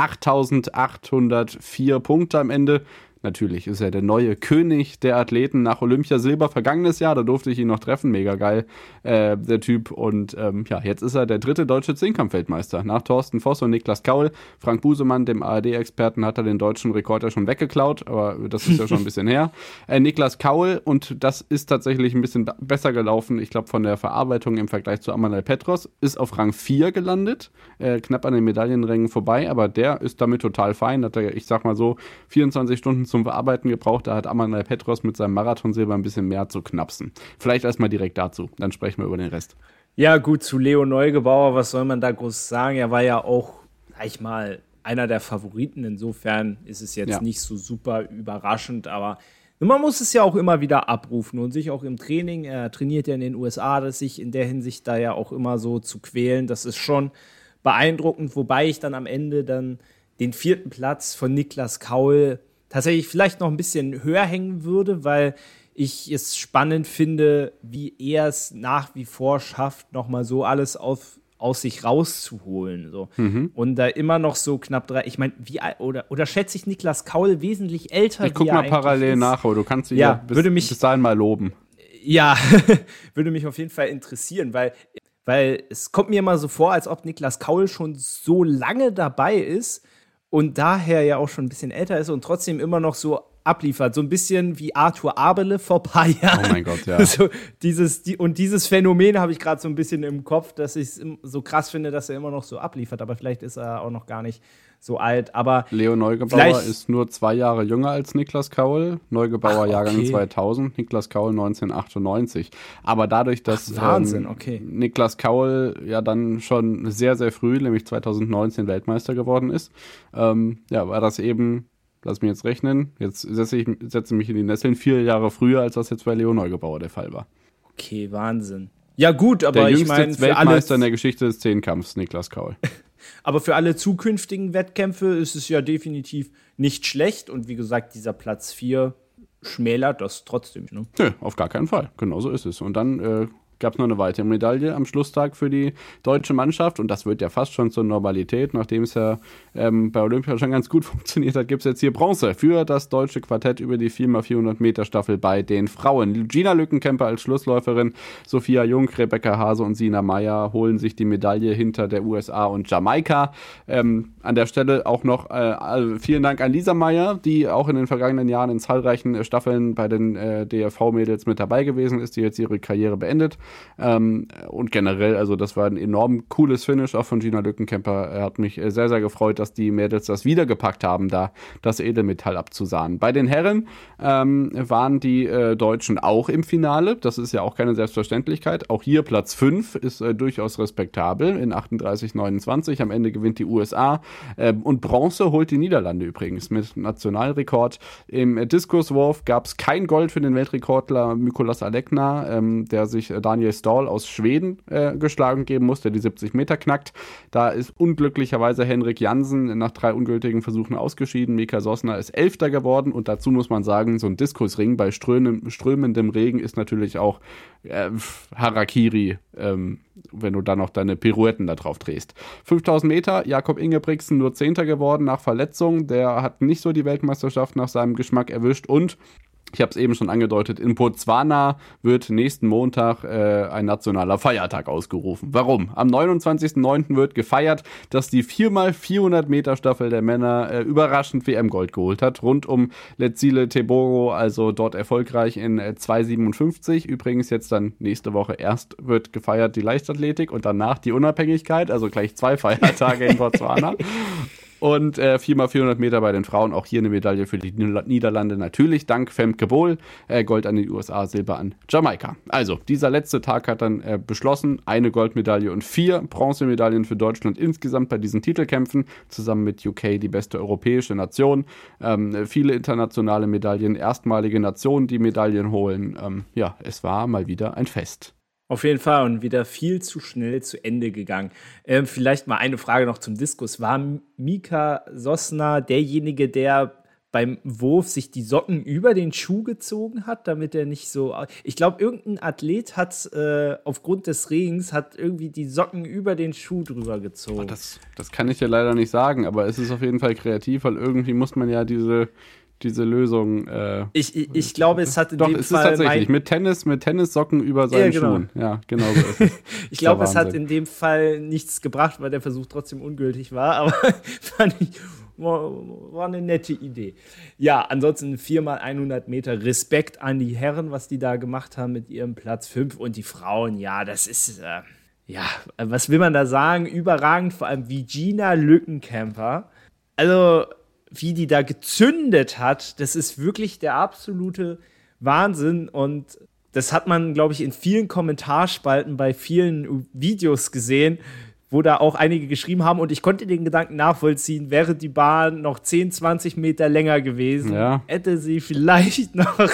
achttausendachthundertvier Punkte am Ende. Natürlich ist er der neue König der Athleten nach Olympia Silber vergangenes Jahr. Da durfte ich ihn noch treffen. Mega geil, äh, der Typ. Und ähm, ja, jetzt ist er der dritte deutsche Zehnkampf-Weltmeister. Nach Thorsten Voss und Niklas Kaul. Frank Busemann, dem A R D-Experten, hat er den deutschen Rekord ja schon weggeklaut. Aber das ist ja schon ein bisschen her. Äh, Niklas Kaul, und das ist tatsächlich ein bisschen besser gelaufen. Ich glaube, von der Verarbeitung im Vergleich zu Amanal Petros. Ist auf Rang vier gelandet. Äh, knapp an den Medaillenrängen vorbei. Aber der ist damit total fein. Hat er, ich sag mal so, vierundzwanzig Stunden zum Verarbeiten gebraucht. Da hat Amanal Petros mit seinem Marathonsilber ein bisschen mehr zu knapsen. Vielleicht erstmal direkt dazu, dann sprechen wir über den Rest. Ja gut, zu Leo Neugebauer, was soll man da groß sagen? Er war ja auch, sag ich mal, einer der Favoriten. Insofern ist es jetzt ja nicht so super überraschend, aber man muss es ja auch immer wieder abrufen und sich auch im Training, er trainiert ja in den U S A, dass sich in der Hinsicht da ja auch immer so zu quälen, das ist schon beeindruckend, wobei ich dann am Ende dann den vierten Platz von Niklas Kaul tatsächlich vielleicht noch ein bisschen höher hängen würde, weil ich es spannend finde, wie er es nach wie vor schafft, nochmal so alles auf, aus sich rauszuholen. So. Mhm. Und da immer noch so knapp drei, ich meine, wie oder, oder schätze ich Niklas Kaul wesentlich älter? Ich guck mal parallel nach, aber du kannst ihn ja, ja bis, würde mich, bis dahin mal loben. Ja, würde mich auf jeden Fall interessieren, weil, weil es kommt mir immer so vor, als ob Niklas Kaul schon so lange dabei ist, und daher ja auch schon ein bisschen älter ist und trotzdem immer noch so abliefert. So ein bisschen wie Arthur Abele vor ein paar Jahren. Oh mein Gott, ja. So dieses, die, und dieses Phänomen habe ich gerade so ein bisschen im Kopf, dass ich es so krass finde, dass er immer noch so abliefert. Aber vielleicht ist er auch noch gar nicht so alt. Aber Leo Neugebauer ist nur zwei Jahre jünger als Niklas Kaul. Neugebauer Ach, okay. Jahrgang zweitausend, Niklas Kaul neunzehnhundertachtundneunzig. Aber dadurch, dass Ach, Wahnsinn, ähm, okay. Niklas Kaul ja dann schon sehr, sehr früh, nämlich zweitausendneunzehn Weltmeister geworden ist, ähm, ja, war das eben, lass mich jetzt rechnen, jetzt setze ich setze mich in die Nesseln, vier Jahre früher, als das jetzt bei Leo Neugebauer der Fall war. Okay, Wahnsinn. Ja gut, aber der ich meine, jüngste Weltmeister in der Geschichte des Zehnkampfs, Niklas Kaul. Aber für alle zukünftigen Wettkämpfe ist es ja definitiv nicht schlecht. Und wie gesagt, dieser Platz vier schmälert das trotzdem. Ne? Nö, auf gar keinen Fall. Genau so ist es. Und dann äh, gab es noch eine weitere Medaille am Schlusstag für die deutsche Mannschaft. Und das wird ja fast schon zur Normalität. Nachdem es ja ähm, bei Olympia schon ganz gut funktioniert hat, gibt es jetzt hier Bronze für das deutsche Quartett über die vier mal vierhundert Meter Staffel bei den Frauen. Gina Lückenkämper als Schlussläuferin, Sophia Jung, Rebecca Hase und Sina Meyer holen sich die Medaille hinter der U S A und Jamaika. Ähm, an der Stelle auch noch äh, also vielen Dank an Lisa Meyer, die auch in den vergangenen Jahren in zahlreichen äh, Staffeln bei den äh, D F V-Mädels mit dabei gewesen ist, die jetzt ihre Karriere beendet. Ähm, und generell, also das war ein enorm cooles Finish auch von Gina Lückenkämper. Er hat mich sehr, sehr gefreut, dass die Mädels das wieder gepackt haben, da das Edelmetall abzusahnen. Bei den Herren ähm, waren die äh, Deutschen auch im Finale. Das ist ja auch keine Selbstverständlichkeit. Auch hier Platz fünf ist äh, durchaus respektabel in achtunddreißig neunundzwanzig. Am Ende gewinnt die U S A. Äh, und Bronze holt die Niederlande übrigens mit Nationalrekord. Im Diskuswurf gab es kein Gold für den Weltrekordler Mykolas Alekna, ähm, der sich äh, Daniel Stahl aus Schweden äh, geschlagen geben muss, der die siebzig Meter knackt. Da ist unglücklicherweise Henrik Jansen nach drei ungültigen Versuchen ausgeschieden. Mika Sosna ist Elfter geworden und dazu muss man sagen, so ein Diskusring bei strömendem, strömendem Regen ist natürlich auch äh, Harakiri, ähm, wenn du dann noch deine Pirouetten da drauf drehst. fünftausend Meter, Jakob Ingebrigtsen nur Zehnter geworden nach Verletzung. Der hat nicht so die Weltmeisterschaft nach seinem Geschmack erwischt und ich habe es eben schon angedeutet, in Botswana wird nächsten Montag äh, ein nationaler Feiertag ausgerufen. Warum? Am neunundzwanzigsten neunten wird gefeiert, dass die vier mal vierhundert Meter Staffel der Männer äh, überraschend W M-Gold geholt hat. Rund um Letsile Teboro, also dort erfolgreich in äh, zwei siebenundfünfzig. Übrigens jetzt dann nächste Woche erst wird gefeiert die Leichtathletik und danach die Unabhängigkeit, also gleich zwei Feiertage in Botswana. Und äh, vier mal vierhundert Meter bei den Frauen, auch hier eine Medaille für die Niederlande, natürlich dank Femke Bol. Äh, Gold an die U S A, Silber an Jamaika. Also, dieser letzte Tag hat dann äh, beschlossen, eine Goldmedaille und vier Bronzemedaillen für Deutschland insgesamt bei diesen Titelkämpfen, zusammen mit U K die beste europäische Nation. Ähm, viele internationale Medaillen, erstmalige Nationen, die Medaillen holen. Ähm, ja, es war mal wieder ein Fest. Auf jeden Fall und wieder viel zu schnell zu Ende gegangen. Ähm, vielleicht mal eine Frage noch zum Diskus. War Mika Sosna derjenige, der beim Wurf sich die Socken über den Schuh gezogen hat, damit er nicht so... Ich glaube, irgendein Athlet hat äh, aufgrund des Regens hat irgendwie die Socken über den Schuh drüber gezogen. Das, das kann ich dir leider nicht sagen, aber es ist auf jeden Fall kreativ, weil irgendwie muss man ja diese... diese Lösung. Äh, ich, ich, ich glaube, es hat in doch, dem es Fall. Ist tatsächlich mit Tennis, mit Tennissocken über seinen ja, genau. Schuhen. Ja, genau so ist es. Ich glaube, es hat in dem Fall nichts gebracht, weil der Versuch trotzdem ungültig war, aber fand ich, war, war eine nette Idee. Ja, ansonsten vier mal hundert Meter. Respekt an die Herren, was die da gemacht haben mit ihrem Platz fünf und die Frauen. Ja, das ist, äh, ja, was will man da sagen? Überragend, vor allem Virginia Lückenkämper. Also, wie die da gezündet hat, das ist wirklich der absolute Wahnsinn. Und das hat man, glaube ich, in vielen Kommentarspalten bei vielen Videos gesehen, wo da auch einige geschrieben haben. Und ich konnte den Gedanken nachvollziehen, wäre die Bahn noch zehn, zwanzig Meter länger gewesen, ja. hätte sie vielleicht noch,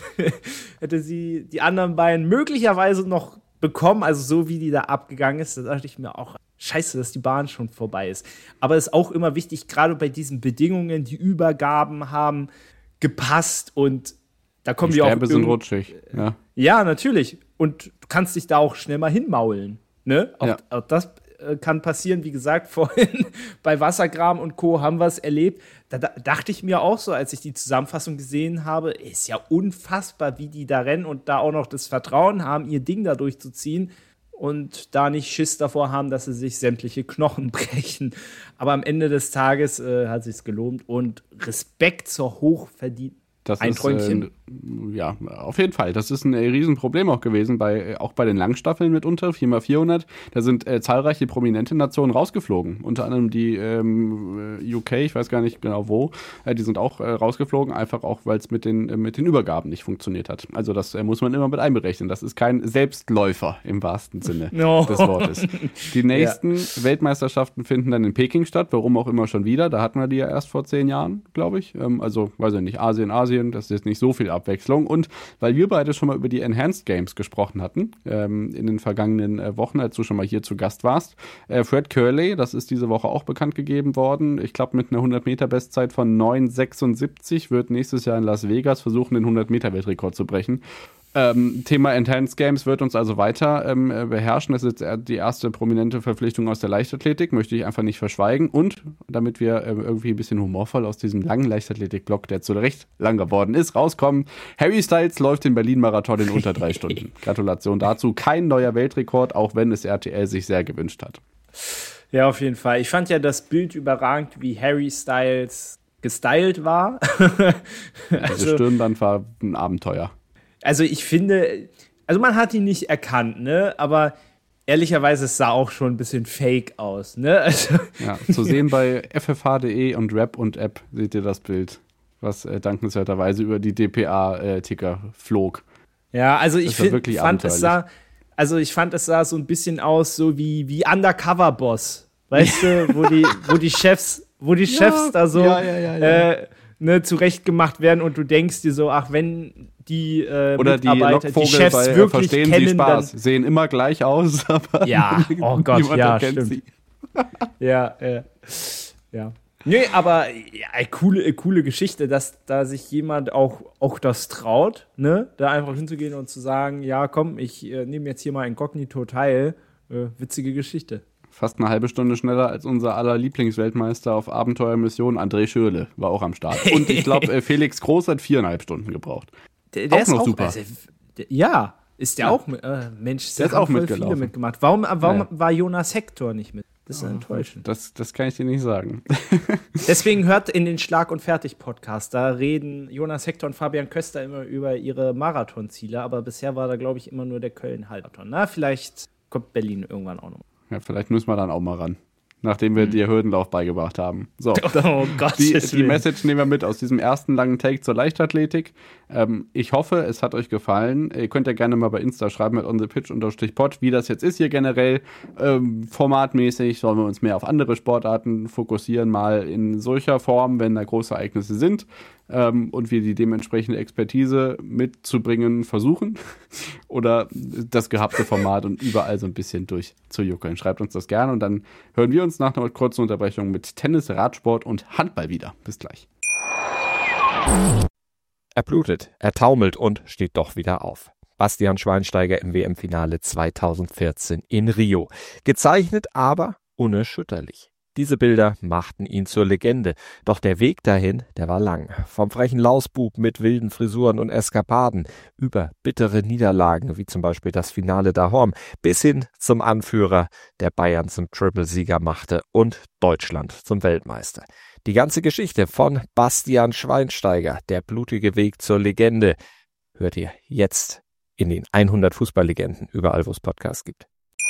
hätte sie die anderen beiden möglicherweise noch bekommen. Also so wie die da abgegangen ist, da dachte ich mir auch, scheiße, dass die Bahn schon vorbei ist. Aber es ist auch immer wichtig, gerade bei diesen Bedingungen, die Übergaben haben gepasst und da kommen die, die auch... Die sind rutschig, ja. Ja, natürlich. Und du kannst dich da auch schnell mal hinmaulen. Ne? Auch, ja. auch das äh, kann passieren. Wie gesagt, vorhin bei Wassergraben und Co. haben wir es erlebt. Da, da dachte ich mir auch so, als ich die Zusammenfassung gesehen habe, ist ja unfassbar, wie die da rennen und da auch noch das Vertrauen haben, ihr Ding da durchzuziehen. Und da nicht Schiss davor haben, dass sie sich sämtliche Knochen brechen. Aber am Ende des Tages äh, hat sich's gelohnt und Respekt zur hochverdienten Das ein ist, Träumchen. Äh, ja, auf jeden Fall. Das ist ein äh, Riesenproblem auch gewesen, bei, auch bei den Langstaffeln mitunter, vier mal vierhundert. Da sind äh, zahlreiche prominente Nationen rausgeflogen. Unter anderem die ähm, U K, ich weiß gar nicht genau wo. Äh, die sind auch äh, rausgeflogen, einfach auch, weil es mit den, äh, mit den Übergaben nicht funktioniert hat. Also das äh, muss man immer mit einberechnen. Das ist kein Selbstläufer im wahrsten Sinne no. des Wortes. Die nächsten ja. Weltmeisterschaften finden dann in Peking statt, warum auch immer schon wieder. Da hatten wir die ja erst vor zehn Jahren, glaube ich. Ähm, also, weiß ich nicht, Asien, Asien. Das ist jetzt nicht so viel Abwechslung. Und weil wir beide schon mal über die Enhanced Games gesprochen hatten, ähm, in den vergangenen äh, Wochen, als du schon mal hier zu Gast warst, äh, Fred Curley, das ist diese Woche auch bekannt gegeben worden, ich glaube mit einer hundert Meter Bestzeit von neun sechsundsiebzig, wird nächstes Jahr in Las Vegas versuchen, den hundert Meter Weltrekord zu brechen. Ähm, Thema Enhanced Games wird uns also weiter ähm, beherrschen. Das ist jetzt die erste prominente Verpflichtung aus der Leichtathletik, möchte ich einfach nicht verschweigen. Und damit wir ähm, irgendwie ein bisschen humorvoll aus diesem langen Leichtathletik-Block, der zu Recht lang geworden ist, rauskommen. Harry Styles läuft den Berlin-Marathon in unter drei Stunden. Gratulation dazu. Kein neuer Weltrekord, auch wenn es R T L sich sehr gewünscht hat. Ja, auf jeden Fall. Ich fand ja das Bild überragend, wie Harry Styles gestylt war. Also, diese Stirnband war ein Abenteuer. Also ich finde, also man hat ihn nicht erkannt, ne? Aber ehrlicherweise es sah auch schon ein bisschen fake aus, ne? Also ja, zu sehen bei F F H punkt de und Rap und App seht ihr das Bild, was äh, dankenswerterweise über die D P A-Ticker äh, flog. Ja, also ich find, fand es sah, also ich fand es sah so ein bisschen aus, so wie, wie Undercover Boss, weißt du, wo die, wo die Chefs, wo die ja, Chefs da so ja, ja, ja, ja. Äh, ne, zurechtgemacht werden und du denkst dir so, ach, wenn die äh, Oder die Mitarbeiter, Lockvogel die Chefs bei wirklich Verstehen kennen, Sie Spaß, dann sehen immer gleich aus, aber ja, oh Gott, ja, stimmt. Sie. ja, äh, ja. Nee, aber ja, coole, coole Geschichte, dass da sich jemand auch, auch das traut, ne, da einfach hinzugehen und zu sagen, ja, komm, ich äh, nehme jetzt hier mal inkognito teil. Äh, witzige Geschichte. Fast eine halbe Stunde schneller als unser aller Lieblingsweltmeister auf Abenteuermission, André Schürrle, war auch am Start. Und ich glaube, Felix Groß hat viereinhalb Stunden gebraucht. Der, der auch ist noch auch super. Also, der, ja, ist der ja. auch mit, äh, Mensch, der ist auch mitgelaufen. Viele mitgemacht. Warum, warum ja. war Jonas Hector nicht mit? Das ist oh, enttäuschend. Das, das kann ich dir nicht sagen. Deswegen hört in den Schlag- und Fertig-Podcast, da reden Jonas Hector und Fabian Köster immer über ihre Marathonziele, aber bisher war da, glaube ich, immer nur der Köln-Halbmarathon. Na, vielleicht kommt Berlin irgendwann auch noch. Ja, vielleicht müssen wir dann auch mal ran. nachdem wir mhm. dir Hürdenlauf beigebracht haben. So, oh Gott, die, die Message nehmen wir mit aus diesem ersten langen Take zur Leichtathletik. Ähm, ich hoffe, es hat euch gefallen. Ihr könnt ja gerne mal bei Insta schreiben mit onthepitch-pod, wie das jetzt ist hier generell. Ähm, formatmäßig sollen wir uns mehr auf andere Sportarten fokussieren, mal in solcher Form, wenn da große Ereignisse sind. Ähm, und wir die dementsprechende Expertise mitzubringen versuchen oder das gehabte Format und überall so ein bisschen durchzujuckeln. Schreibt uns das gerne und dann hören wir uns nach einer kurzen Unterbrechung mit Tennis, Radsport und Handball wieder. Bis gleich. Er blutet, er taumelt und steht doch wieder auf. Bastian Schweinsteiger im W M-Finale zweitausendvierzehn in Rio. Gezeichnet, aber unerschütterlich. Diese Bilder machten ihn zur Legende. Doch der Weg dahin, der war lang. Vom frechen Lausbub mit wilden Frisuren und Eskapaden über bittere Niederlagen, wie zum Beispiel das Finale daheim, bis hin zum Anführer, der Bayern zum Triple-Sieger machte und Deutschland zum Weltmeister. Die ganze Geschichte von Bastian Schweinsteiger, der blutige Weg zur Legende, hört ihr jetzt in den hundert Fußballlegenden, überall wo es Podcasts gibt.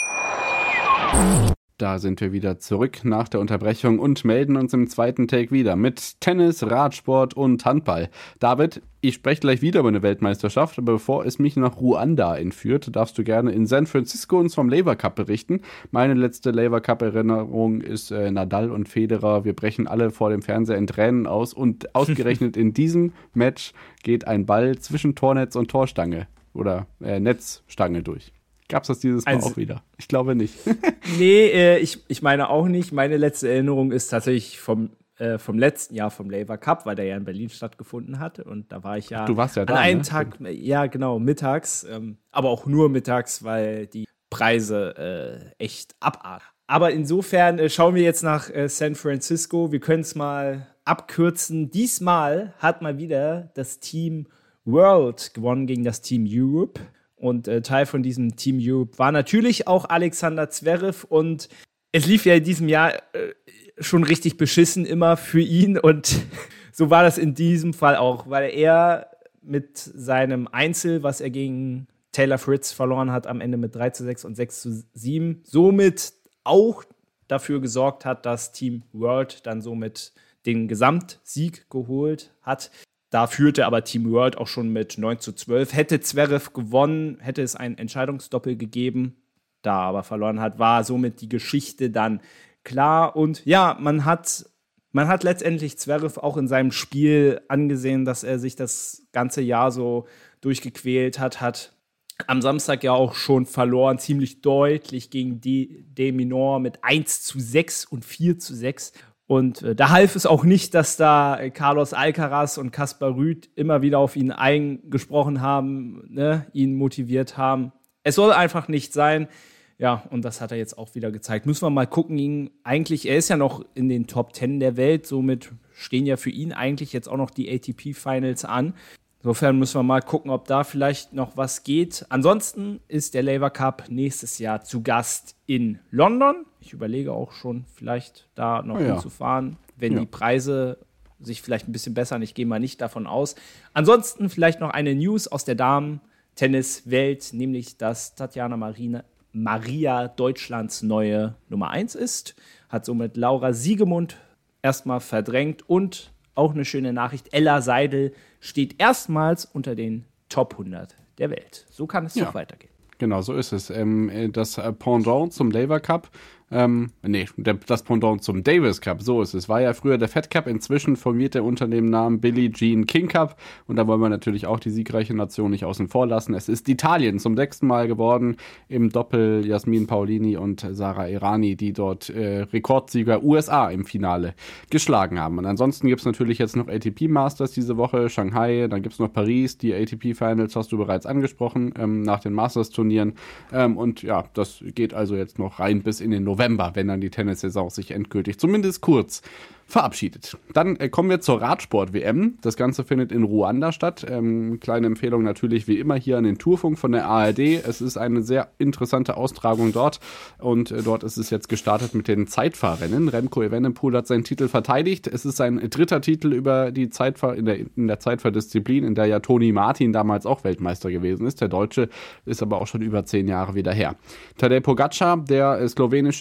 Da sind wir wieder zurück nach der Unterbrechung und melden uns im zweiten Take wieder mit Tennis, Radsport und Handball. David, ich spreche gleich wieder über eine Weltmeisterschaft, aber bevor es mich nach Ruanda entführt, darfst du gerne in San Francisco uns vom Laver Cup berichten. Meine letzte Laver Cup-Erinnerung ist äh, Nadal und Federer. Wir brechen alle vor dem Fernseher in Tränen aus und ausgerechnet in diesem Match geht ein Ball zwischen Tornetz und Torstange oder äh, Netzstange durch. Gab's das dieses Mal also, auch wieder? Ich glaube nicht. Nee, äh, ich, ich meine auch nicht. Meine letzte Erinnerung ist tatsächlich vom, äh, vom letzten Jahr vom Laver Cup, weil der ja in Berlin stattgefunden hat. Und da war ich ja, du warst ja an da, einem ne? Tag, ja genau, mittags, ähm, aber auch nur mittags, weil die Preise äh, echt abarten. Aber insofern äh, schauen wir jetzt nach äh, San Francisco. Wir können es mal abkürzen. Diesmal hat mal wieder das Team World gewonnen gegen das Team Europe. Und äh, Teil von diesem Team Europe war natürlich auch Alexander Zverev. Und es lief ja in diesem Jahr äh, schon richtig beschissen immer für ihn. Und so war das in diesem Fall auch, weil er mit seinem Einzel, was er gegen Taylor Fritz verloren hat, am Ende mit drei zu sechs und sechs zu sieben, somit auch dafür gesorgt hat, dass Team World dann somit den Gesamtsieg geholt hat. Da führte aber Team World auch schon mit neun zu zwölf. Hätte Zverev gewonnen, hätte es ein Entscheidungsdoppel gegeben. Da aber verloren hat, war somit die Geschichte dann klar. Und ja, man hat, man hat letztendlich Zverev auch in seinem Spiel angesehen, dass er sich das ganze Jahr so durchgequält hat, hat am Samstag ja auch schon verloren, ziemlich deutlich gegen De Minaur mit eins zu sechs und vier zu sechs. Und äh, da half es auch nicht, dass da äh, Carlos Alcaraz und Kaspar Ruud immer wieder auf ihn eingesprochen haben, ne, ihn motiviert haben. Es soll einfach nicht sein. Ja, und das hat er jetzt auch wieder gezeigt. Müssen wir mal gucken, ihn eigentlich, er ist ja noch in den Top Ten der Welt, somit stehen ja für ihn eigentlich jetzt auch noch die A T P-Finals an. Insofern müssen wir mal gucken, ob da vielleicht noch was geht. Ansonsten ist der Laver Cup nächstes Jahr zu Gast in London. Ich überlege auch schon, vielleicht da noch oh ja. hinzufahren, wenn ja. die Preise sich vielleicht ein bisschen bessern. Ich gehe mal nicht davon aus. Ansonsten vielleicht noch eine News aus der Damen-Tennis-Welt, nämlich, dass Tatjana Marina, Maria Deutschlands neue Nummer eins ist. Hat somit Laura Siegemund erstmal verdrängt und auch eine schöne Nachricht, Ella Seidel steht erstmals unter den Top hundert der Welt. So kann es ja. doch weitergehen. Genau, so ist es. Ähm, das Pendant zum Laver Cup, ähm, nee, der, das Pendant zum Davis Cup, so ist es. War ja früher der Fed Cup, inzwischen formiert der unter dem Namen Billie Jean King Cup. Und da wollen wir natürlich auch die siegreiche Nation nicht außen vor lassen. Es ist Italien zum sechsten Mal geworden, im Doppel Jasmin Paolini und Sara Errani, die dort äh, Rekordsieger U S A im Finale geschlagen haben. Und ansonsten gibt es natürlich jetzt noch A T P Masters diese Woche, Shanghai, dann gibt es noch Paris, die A T P Finals hast du bereits angesprochen, ähm, nach den Masters-Turnieren. Ähm, und ja, das geht also jetzt noch rein bis in den November, wenn dann die Tennissaison sich endgültig, zumindest kurz, verabschiedet. Dann äh, kommen wir zur Radsport-W M. Das Ganze findet in Ruanda statt. Ähm, kleine Empfehlung natürlich wie immer hier an den Tourfunk von der A R D. Es ist eine sehr interessante Austragung dort und äh, dort ist es jetzt gestartet mit den Zeitfahrrennen. Remco Evenepoel hat seinen Titel verteidigt. Es ist sein dritter Titel über die Zeitfahr in der, in der Zeitfahrdisziplin, in der ja Toni Martin damals auch Weltmeister gewesen ist. Der Deutsche ist aber auch schon über zehn Jahre wieder her. Tadej Pogačar, der slowenische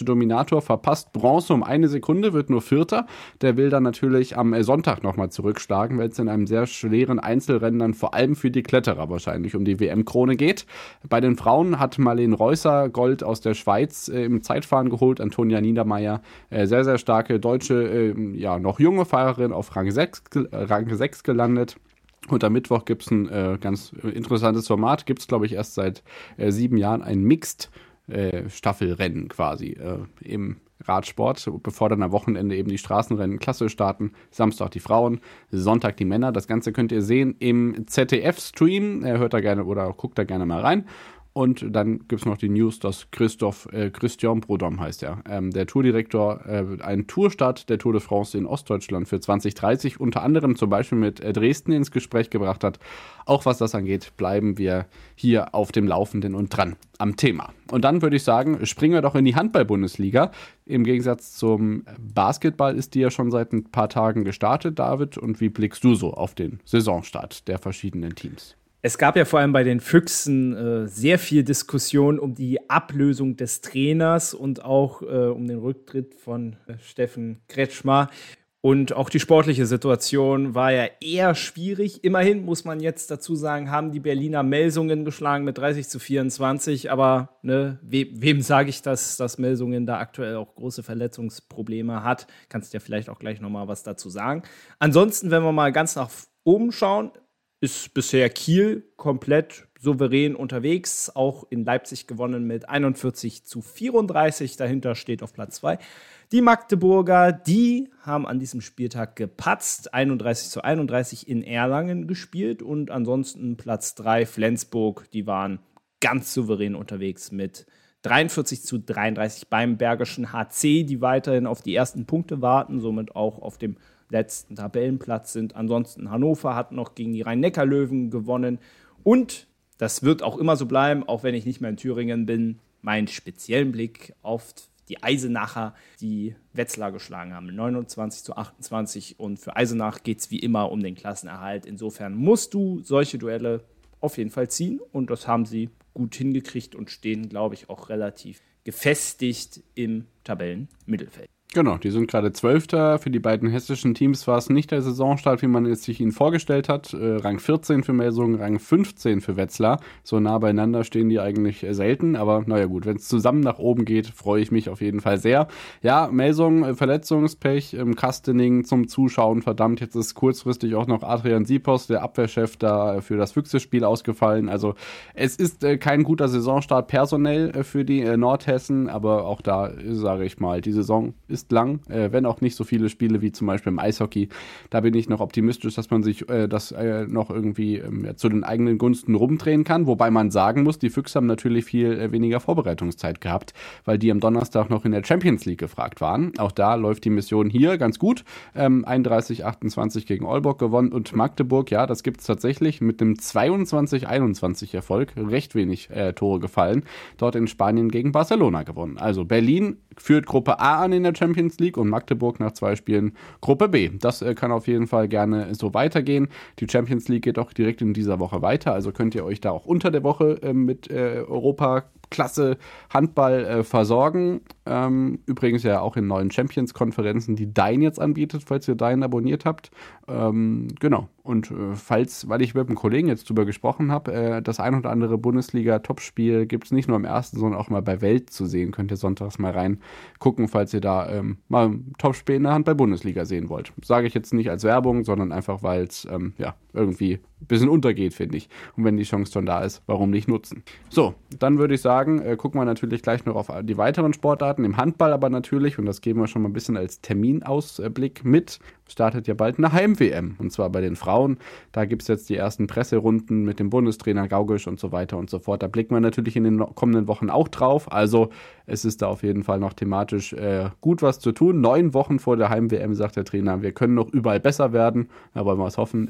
deutsche Dominator verpasst Bronze um eine Sekunde, wird nur Vierter. Der will dann natürlich am Sonntag nochmal zurückschlagen, weil es in einem sehr schweren Einzelrennen dann vor allem für die Kletterer wahrscheinlich um die W M-Krone geht. Bei den Frauen hat Marlene Reusser Gold aus der Schweiz äh, im Zeitfahren geholt. Antonia Niedermeyer, äh, sehr, sehr starke deutsche, äh, ja, noch junge Fahrerin auf Rang sechs, äh, Rang sechs gelandet. Und am Mittwoch gibt es ein äh, ganz interessantes Format. Gibt es, glaube ich, erst seit äh, sieben Jahren ein Mixed-Staffelrennen äh, quasi äh, im Radsport, bevor dann am Wochenende eben die Straßenrennen klassisch starten. Samstag die Frauen, Sonntag die Männer. Das Ganze könnt ihr sehen im Z D F-Stream. Äh, hört da gerne oder guckt da gerne mal rein. Und dann gibt es noch die News, dass Christoph, äh, Christian Prudhomme heißt er, ähm, der Tourdirektor, äh, einen Tourstart der Tour de France in Ostdeutschland für zwanzig dreißig unter anderem zum Beispiel mit äh, Dresden ins Gespräch gebracht hat. Auch was das angeht, bleiben wir hier auf dem Laufenden und dran am Thema. Und dann würde ich sagen, springen wir doch in die Handball-Bundesliga. Im Gegensatz zum Basketball ist die ja schon seit ein paar Tagen gestartet, David. Und wie blickst du so auf den Saisonstart der verschiedenen Teams? Es gab ja vor allem bei den Füchsen äh, sehr viel Diskussion um die Ablösung des Trainers und auch äh, um den Rücktritt von äh, Steffen Kretschmer. Und auch die sportliche Situation war ja eher schwierig. Immerhin muss man jetzt dazu sagen, haben die Berliner Melsungen geschlagen mit dreißig zu vierundzwanzig. Aber ne, we- wem sage ich, dass, dass Melsungen da aktuell auch große Verletzungsprobleme hat? Kannst ja vielleicht auch gleich nochmal was dazu sagen. Ansonsten, wenn wir mal ganz nach oben schauen, ist bisher Kiel komplett souverän unterwegs, auch in Leipzig gewonnen mit einundvierzig zu vierunddreißig, dahinter steht auf Platz zwei. Die Magdeburger, die haben an diesem Spieltag gepatzt, einunddreißig zu einunddreißig in Erlangen gespielt und ansonsten Platz drei Flensburg, die waren ganz souverän unterwegs mit dreiundvierzig zu dreiunddreißig beim Bergischen H C, die weiterhin auf die ersten Punkte warten, somit auch auf dem letzten Tabellenplatz sind. Ansonsten Hannover hat noch gegen die Rhein-Neckar-Löwen gewonnen. Und das wird auch immer so bleiben, auch wenn ich nicht mehr in Thüringen bin, meinen speziellen Blick auf die Eisenacher, die Wetzlar geschlagen haben. neunundzwanzig zu achtundzwanzig. Und für Eisenach geht es wie immer um den Klassenerhalt. Insofern musst du solche Duelle auf jeden Fall ziehen. Und das haben sie gut hingekriegt und stehen, glaube ich, auch relativ gefestigt im Tabellenmittelfeld. Genau, die sind gerade Zwölfter. Für die beiden hessischen Teams war es nicht der Saisonstart, wie man es sich ihn vorgestellt hat. Äh, Rang vierzehn für Melsungen, Rang fünfzehn für Wetzlar. So nah beieinander stehen die eigentlich äh, selten. Aber naja gut, wenn es zusammen nach oben geht, freue ich mich auf jeden Fall sehr. Ja, Melsungen, äh, Verletzungspech im Kastening zum Zuschauen. Verdammt, jetzt ist kurzfristig auch noch Adrian Sipos, der Abwehrchef, da für das Füchse-Spiel ausgefallen. Also es ist äh, kein guter Saisonstart personell äh, für die äh, Nordhessen. Aber auch da äh, sage ich mal, die Saison ist lang, äh, wenn auch nicht so viele Spiele wie zum Beispiel im Eishockey. Da bin ich noch optimistisch, dass man sich äh, das äh, noch irgendwie ähm, ja, zu den eigenen Gunsten rumdrehen kann. Wobei man sagen muss, die Füchse haben natürlich viel äh, weniger Vorbereitungszeit gehabt, weil die am Donnerstag noch in der Champions League gefragt waren. Auch da läuft die Mission hier ganz gut. Ähm, einunddreißig achtundzwanzig gegen Aalborg gewonnen und Magdeburg, ja, das gibt es tatsächlich mit einem zweiundzwanzig einundzwanzig Erfolg. Recht wenig äh, Tore gefallen. Dort in Spanien gegen Barcelona gewonnen. Also Berlin führt Gruppe A an in der Champions League und Magdeburg nach zwei Spielen Gruppe B. Das äh, kann auf jeden Fall gerne so weitergehen. Die Champions League geht auch direkt in dieser Woche weiter, also könnt ihr euch da auch unter der Woche äh, mit äh, Europa-Klasse Handball äh, versorgen. Ähm, übrigens ja auch in neuen Champions-Konferenzen, die Dein jetzt anbietet, falls ihr Dein abonniert habt. Ähm, genau. Und äh, falls, weil ich mit einem Kollegen jetzt drüber gesprochen habe, äh, das ein oder andere Bundesliga-Topspiel gibt es nicht nur im ersten, sondern auch mal bei Welt zu sehen. Könnt ihr sonntags mal reingucken, falls ihr da ähm, mal ein Topspiel in der Handball-Bundesliga sehen wollt. Sage ich jetzt nicht als Werbung, sondern einfach, weil es ähm, ja, irgendwie ein bisschen untergeht, finde ich. Und wenn die Chance schon da ist, warum nicht nutzen? So, dann würde ich sagen, äh, gucken wir natürlich gleich noch auf die weiteren Sportarten. Im Handball aber natürlich, und das geben wir schon mal ein bisschen als Terminausblick mit, startet ja bald eine Heim-W M. Und zwar bei den Frauen. Da gibt es jetzt die ersten Presserunden mit dem Bundestrainer Gaugisch und so weiter und so fort. Da blicken wir natürlich in den kommenden Wochen auch drauf. Also es ist da auf jeden Fall noch thematisch äh, gut was zu tun. Neun Wochen vor der Heim-W M sagt der Trainer, wir können noch überall besser werden. Da wollen wir es hoffen.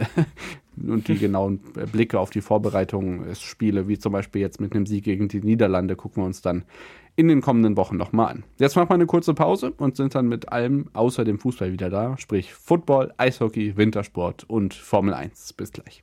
Und die genauen Blicke auf die Vorbereitungen, Spiele, wie zum Beispiel jetzt mit einem Sieg gegen die Niederlande, gucken wir uns dann in den kommenden Wochen nochmal an. Jetzt machen wir eine kurze Pause und sind dann mit allem außer dem Fußball wieder da, sprich Football, Eishockey, Wintersport und Formel eins. Bis gleich.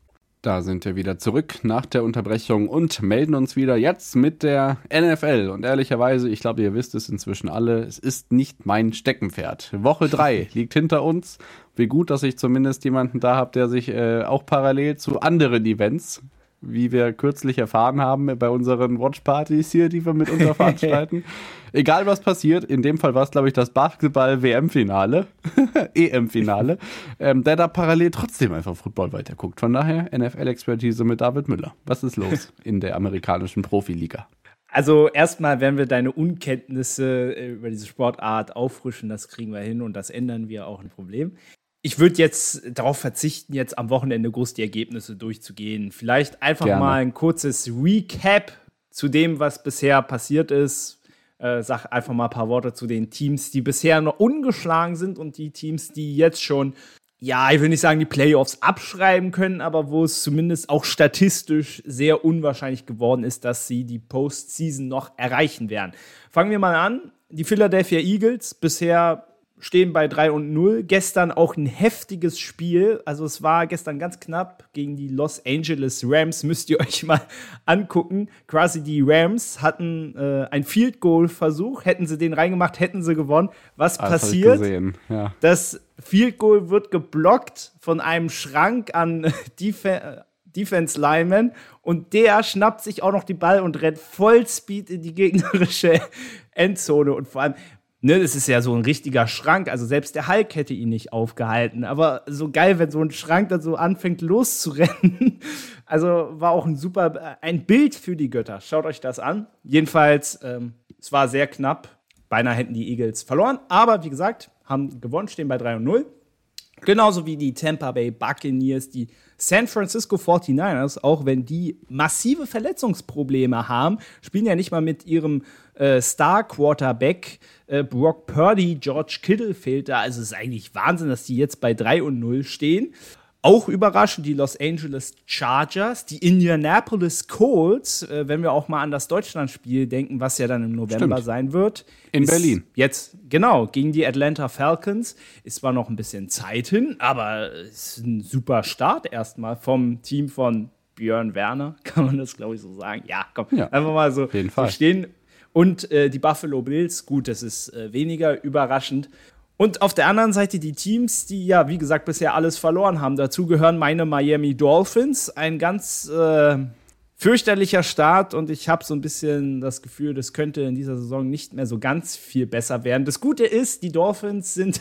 Da sind wir wieder zurück nach der Unterbrechung und melden uns wieder jetzt mit der N F L. Und ehrlicherweise, ich glaube, ihr wisst es inzwischen alle, es ist nicht mein Steckenpferd. Woche drei liegt hinter uns. Wie gut, dass ich zumindest jemanden da habe, der sich äh, auch parallel zu anderen Events, wie wir kürzlich erfahren haben bei unseren Watchpartys hier, die wir mitunter veranstalten. Egal was passiert, in dem Fall war es, glaube ich, das Basketball-W M-Finale, E M-Finale, ähm, der da parallel trotzdem einfach Football weiterguckt. Von daher N F L-Expertise mit David Müller. Was ist los in der amerikanischen Profiliga? Also erstmal werden wir deine Unkenntnisse über diese Sportart auffrischen, das kriegen wir hin und das ändern wir auch ein Problem. Ich würde jetzt darauf verzichten, jetzt am Wochenende groß die Ergebnisse durchzugehen. Vielleicht einfach Gerne. mal ein kurzes Recap zu dem, was bisher passiert ist. Äh, sag einfach mal ein paar Worte zu den Teams, die bisher noch ungeschlagen sind und die Teams, die jetzt schon, ja, ich will nicht sagen, die Playoffs abschreiben können, aber wo es zumindest auch statistisch sehr unwahrscheinlich geworden ist, dass sie die Postseason noch erreichen werden. Fangen wir mal an. Die Philadelphia Eagles bisher stehen bei drei und null. Gestern auch ein heftiges Spiel. Also es war gestern ganz knapp gegen die Los Angeles Rams. Müsst ihr euch mal angucken. Quasi die Rams hatten äh, ein Field Goal Versuch. Hätten sie den reingemacht, hätten sie gewonnen. Was Ah, das passiert? hab ich gesehen, ja. Das Field Goal wird geblockt von einem Schrank an Def- Defense Lineman und der schnappt sich auch noch die Ball und rennt Vollspeed in die gegnerische Endzone. Und vor allem, ne, das ist ja so ein richtiger Schrank, also selbst der Hulk hätte ihn nicht aufgehalten. Aber so geil, wenn so ein Schrank dann so anfängt loszurennen. Also war auch ein super, ein Bild für die Götter. Schaut euch das an. Jedenfalls, ähm, es war sehr knapp. Beinahe hätten die Eagles verloren. Aber wie gesagt, haben gewonnen, stehen bei drei und null. Genauso wie die Tampa Bay Buccaneers, die San Francisco forty-niners, auch wenn die massive Verletzungsprobleme haben, spielen ja nicht mal mit ihrem äh, Star-Quarterback äh, Brock Purdy, George Kittle fehlt da. Also es ist eigentlich Wahnsinn, dass die jetzt bei drei und null stehen. Auch überraschend die Los Angeles Chargers, die Indianapolis Colts, äh, wenn wir auch mal an das Deutschlandspiel denken, was ja dann im November Stimmt. sein wird. In ist Berlin. Jetzt, genau, gegen die Atlanta Falcons. Ist zwar noch ein bisschen Zeit hin, aber es ist ein super Start erstmal vom Team von Björn Werner, kann man das, glaube ich, so sagen. Ja, komm, Ja, einfach mal so, auf jeden so Fall. stehen. Und äh, die Buffalo Bills, gut, das ist äh, weniger überraschend. Und auf der anderen Seite die Teams, die ja, wie gesagt, bisher alles verloren haben. Dazu gehören meine Miami Dolphins. Ein ganz äh, fürchterlicher Start und ich habe so ein bisschen das Gefühl, das könnte in dieser Saison nicht mehr so ganz viel besser werden. Das Gute ist, die Dolphins sind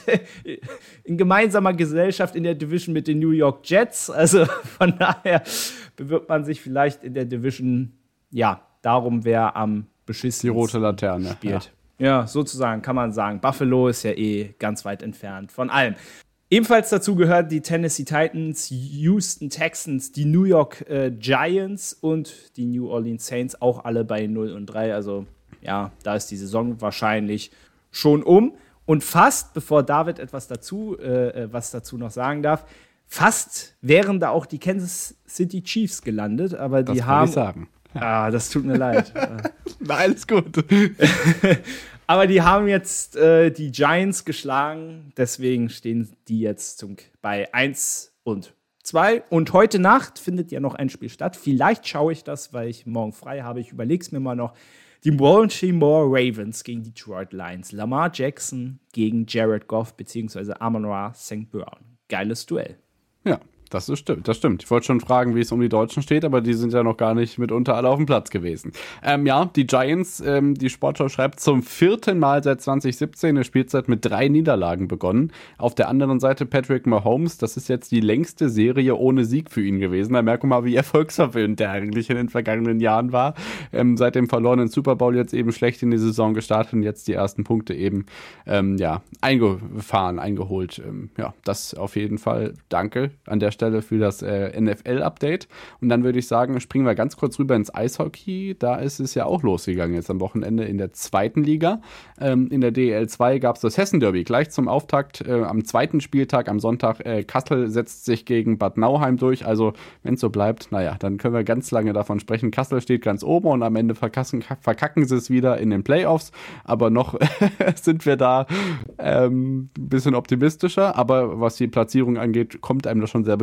in gemeinsamer Gesellschaft in der Division mit den New York Jets. Also von daher bewirbt man sich vielleicht in der Division, ja, darum, wer am beschissensten Die rote Laterne. spielt. Ja. Ja, sozusagen kann man sagen. Buffalo ist ja eh ganz weit entfernt von allem. Ebenfalls dazu gehört die Tennessee Titans, Houston Texans, die New York äh, Giants und die New Orleans Saints, auch alle bei null und drei. Also ja, da ist die Saison wahrscheinlich schon um. Und fast, bevor David etwas dazu, äh, was dazu noch sagen darf, fast wären da auch die Kansas City Chiefs gelandet, aber die Das haben. kann ich sagen. Ah, das tut mir leid. Na, alles gut. Aber die haben jetzt äh, die Giants geschlagen, deswegen stehen die jetzt zum, bei eins und zwei. Und heute Nacht findet ja noch ein Spiel statt. Vielleicht schaue ich das, weil ich morgen frei habe. Ich überlege es mir mal noch. Die Baltimore Ravens gegen die Detroit Lions. Lamar Jackson gegen Jared Goff bzw. Amon-Ra Sankt Brown. Geiles Duell. Ja, das ist stimmt, das stimmt. Ich wollte schon fragen, wie es um die Deutschen steht, aber die sind ja noch gar nicht mitunter alle auf dem Platz gewesen. Ähm, ja, die Giants, ähm, die Sportschau schreibt, zum vierten Mal seit zwanzig siebzehn eine Spielzeit mit drei Niederlagen begonnen. Auf der anderen Seite Patrick Mahomes, das ist jetzt die längste Serie ohne Sieg für ihn gewesen. Da merken wir mal, wie erfolgsverwöhnt der eigentlich in den vergangenen Jahren war. Ähm, seit dem verlorenen Super Bowl jetzt eben schlecht in die Saison gestartet und jetzt die ersten Punkte eben ähm, ja, eingefahren, eingeholt. Ähm, ja, das auf jeden Fall. Danke an der Stelle für das äh, N F L-Update. Und dann würde ich sagen, springen wir ganz kurz rüber ins Eishockey. Da ist es ja auch losgegangen jetzt am Wochenende in der zweiten Liga. Ähm, in der D E L zwei gab es das Hessen-Derby gleich zum Auftakt. Äh, am zweiten Spieltag am Sonntag äh, Kassel setzt sich gegen Bad Nauheim durch. Also wenn es so bleibt, naja, dann können wir ganz lange davon sprechen. Kassel steht ganz oben und am Ende verkacken, verkacken sie es wieder in den Playoffs. Aber noch sind wir da ähm, ein bisschen optimistischer. Aber was die Platzierung angeht, kommt einem das schon sehr bekannt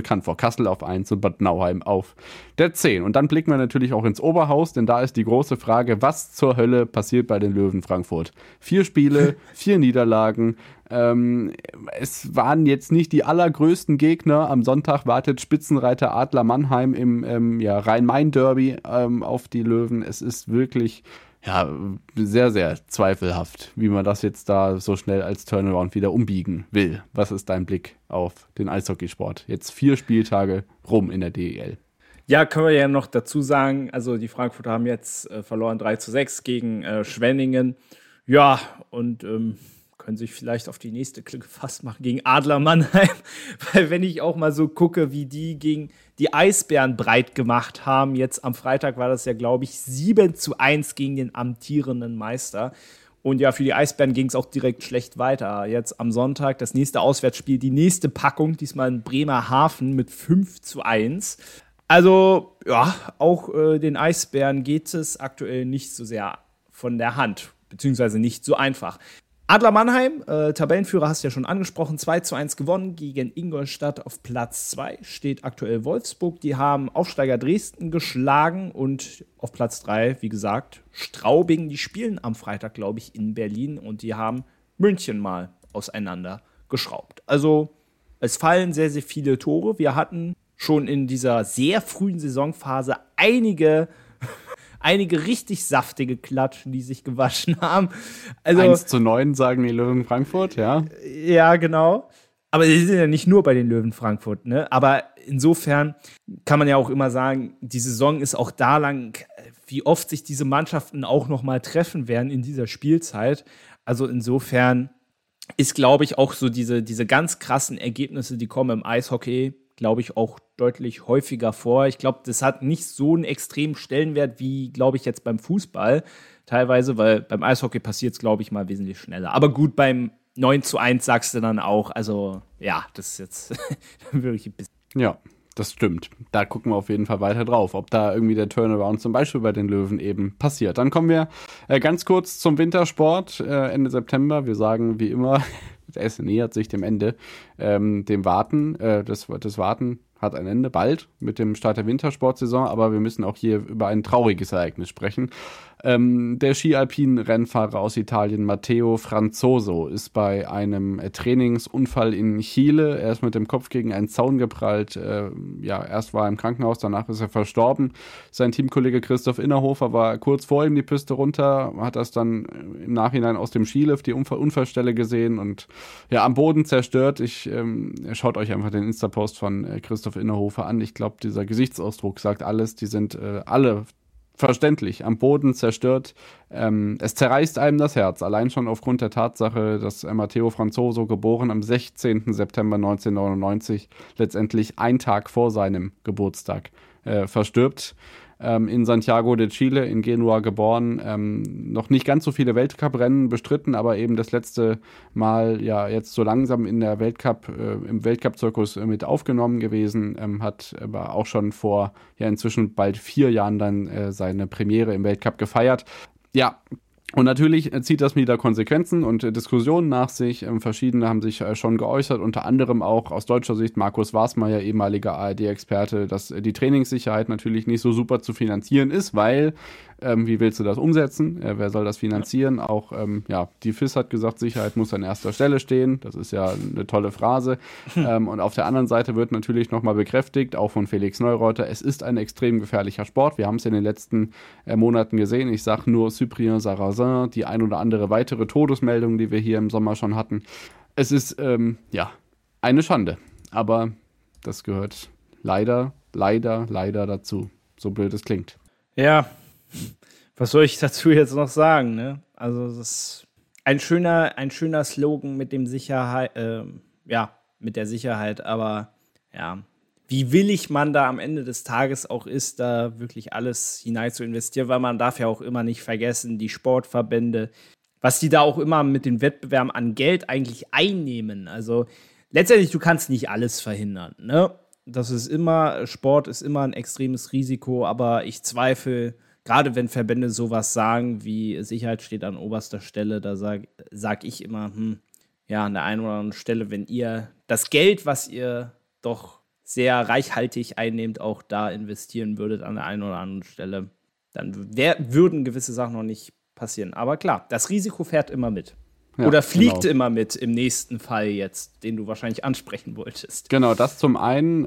bekannt vor. Kassel auf eins und Bad Nauheim auf der zehn. Und dann blicken wir natürlich auch ins Oberhaus, denn da ist die große Frage, was zur Hölle passiert bei den Löwen Frankfurt? Vier Spiele, vier Niederlagen. Ähm, es waren jetzt nicht die allergrößten Gegner. Am Sonntag wartet Spitzenreiter Adler Mannheim im ähm, ja, Rhein-Main-Derby ähm, auf die Löwen. Es ist wirklich ja, sehr, sehr zweifelhaft, wie man das jetzt da so schnell als Turnaround wieder umbiegen will. Was ist dein Blick auf den Eishockeysport? Jetzt vier Spieltage rum in der D E L. Ja, können wir ja noch dazu sagen, also die Frankfurter haben jetzt äh, verloren drei zu sechs gegen äh, Schwenningen. Ja, und ähm, können sich vielleicht auf die nächste Clique gefasst machen gegen Adler Mannheim. Weil wenn ich auch mal so gucke, wie die gegen die Eisbären breit gemacht haben, jetzt am Freitag war das ja, glaube ich, sieben zu eins gegen den amtierenden Meister. Und ja, für die Eisbären ging es auch direkt schlecht weiter. Jetzt am Sonntag das nächste Auswärtsspiel, die nächste Packung, diesmal in Bremerhaven mit fünf zu eins. Also, ja, auch äh, den Eisbären geht es aktuell nicht so sehr von der Hand, beziehungsweise nicht so einfach. Adler Mannheim, äh, Tabellenführer, hast du ja schon angesprochen, zwei zu eins gewonnen gegen Ingolstadt auf Platz zwei. Steht aktuell Wolfsburg, die haben Aufsteiger Dresden geschlagen und auf Platz drei, wie gesagt, Straubing. Die spielen am Freitag, glaube ich, in Berlin und die haben München mal auseinander geschraubt. Also, es fallen sehr, sehr viele Tore. Wir hatten schon in dieser sehr frühen Saisonphase einige einige richtig saftige Klatschen, die sich gewaschen haben. Also, eins zu neun sagen die Löwen Frankfurt, ja. Ja, genau. Aber sie sind ja nicht nur bei den Löwen Frankfurt, ne? Aber insofern kann man ja auch immer sagen, die Saison ist auch da lang, wie oft sich diese Mannschaften auch noch mal treffen werden in dieser Spielzeit. Also insofern ist, glaube ich, auch so diese, diese ganz krassen Ergebnisse, die kommen im Eishockey, glaube ich, auch deutlich häufiger vor. Ich glaube, das hat nicht so einen extremen Stellenwert wie, glaube ich, jetzt beim Fußball teilweise, weil beim Eishockey passiert es, glaube ich, mal wesentlich schneller. Aber gut, beim neun zu eins sagst du dann auch, also ja, das ist jetzt wirklich ein bisschen. Ja, das stimmt. Da gucken wir auf jeden Fall weiter drauf, ob da irgendwie der Turnaround zum Beispiel bei den Löwen eben passiert. Dann kommen wir äh, ganz kurz zum Wintersport äh, Ende September. Wir sagen wie immer, es nähert sich dem Ende, ähm, dem Warten, äh, das, das Warten hat ein Ende, bald, mit dem Start der Wintersportsaison, aber wir müssen auch hier über ein trauriges Ereignis sprechen. Ähm, der Ski-Alpin-Rennfahrer aus Italien, Matteo Franzoso, ist bei einem äh, Trainingsunfall in Chile, er ist mit dem Kopf gegen einen Zaun geprallt, äh, ja, erst war er im Krankenhaus, danach ist er verstorben. Sein Teamkollege Christoph Innerhofer war kurz vor ihm die Piste runter, hat das dann im Nachhinein aus dem Skilift, die Unfall- Unfallstelle gesehen und ja, am Boden zerstört. Ich, ähm, schaut euch einfach den Insta-Post von äh, Christoph Innerhofer an. Ich glaube, dieser Gesichtsausdruck sagt alles, die sind äh, alle verständlich, am Boden zerstört. Ähm, es zerreißt einem das Herz, allein schon aufgrund der Tatsache, dass äh, Matteo Franzoso, geboren am sechzehnten September neunzehnhundertneunundneunzig, letztendlich einen Tag vor seinem Geburtstag äh, verstirbt. Ähm, in Santiago de Chile, in Genua geboren, ähm, noch nicht ganz so viele Weltcuprennen bestritten, aber eben das letzte Mal ja jetzt so langsam in der Weltcup, äh, im Weltcup-Zirkus äh, mit aufgenommen gewesen, ähm, hat aber auch schon vor ja inzwischen bald vier Jahren dann äh, seine Premiere im Weltcup gefeiert. Ja, und natürlich zieht das wieder Konsequenzen und äh, Diskussionen nach sich. Ähm, verschiedene haben sich äh, schon geäußert, unter anderem auch aus deutscher Sicht Markus Wasmeier, ehemaliger A R D-Experte, dass äh, die Trainingssicherheit natürlich nicht so super zu finanzieren ist, weil, ähm, wie willst du das umsetzen? Äh, wer soll das finanzieren? Auch, ähm, ja, die F I S hat gesagt, Sicherheit muss an erster Stelle stehen. Das ist ja eine tolle Phrase. ähm, und auf der anderen Seite wird natürlich nochmal bekräftigt, auch von Felix Neureuter, es ist ein extrem gefährlicher Sport. Wir haben es in den letzten äh, Monaten gesehen. Ich sage nur Cyprien Sarrazin, die ein oder andere weitere Todesmeldung, die wir hier im Sommer schon hatten. Es ist, ähm, ja, eine Schande. Aber das gehört leider, leider, leider dazu. So blöd es klingt. Ja, was soll ich dazu jetzt noch sagen, ne? Also, das ist ein schöner, ein schöner Slogan mit dem Sicherheit, äh, ja, mit der Sicherheit, aber ja, wie willig man da am Ende des Tages auch ist, da wirklich alles hinein zu investieren, weil man darf ja auch immer nicht vergessen, die Sportverbände, was die da auch immer mit den Wettbewerben an Geld eigentlich einnehmen. Also letztendlich, du kannst nicht alles verhindern, ne? Das ist immer, Sport ist immer ein extremes Risiko, aber ich zweifle, gerade wenn Verbände sowas sagen, wie Sicherheit steht an oberster Stelle, da sage sag ich immer, hm, ja, an der einen oder anderen Stelle, wenn ihr das Geld, was ihr doch sehr reichhaltig einnehmt, auch da investieren würdet an der einen oder anderen Stelle, dann wär, würden gewisse Sachen noch nicht passieren. Aber klar, das Risiko fährt immer mit. Ja, oder fliegt genau. immer mit im nächsten Fall jetzt, den du wahrscheinlich ansprechen wolltest. Genau, das zum einen.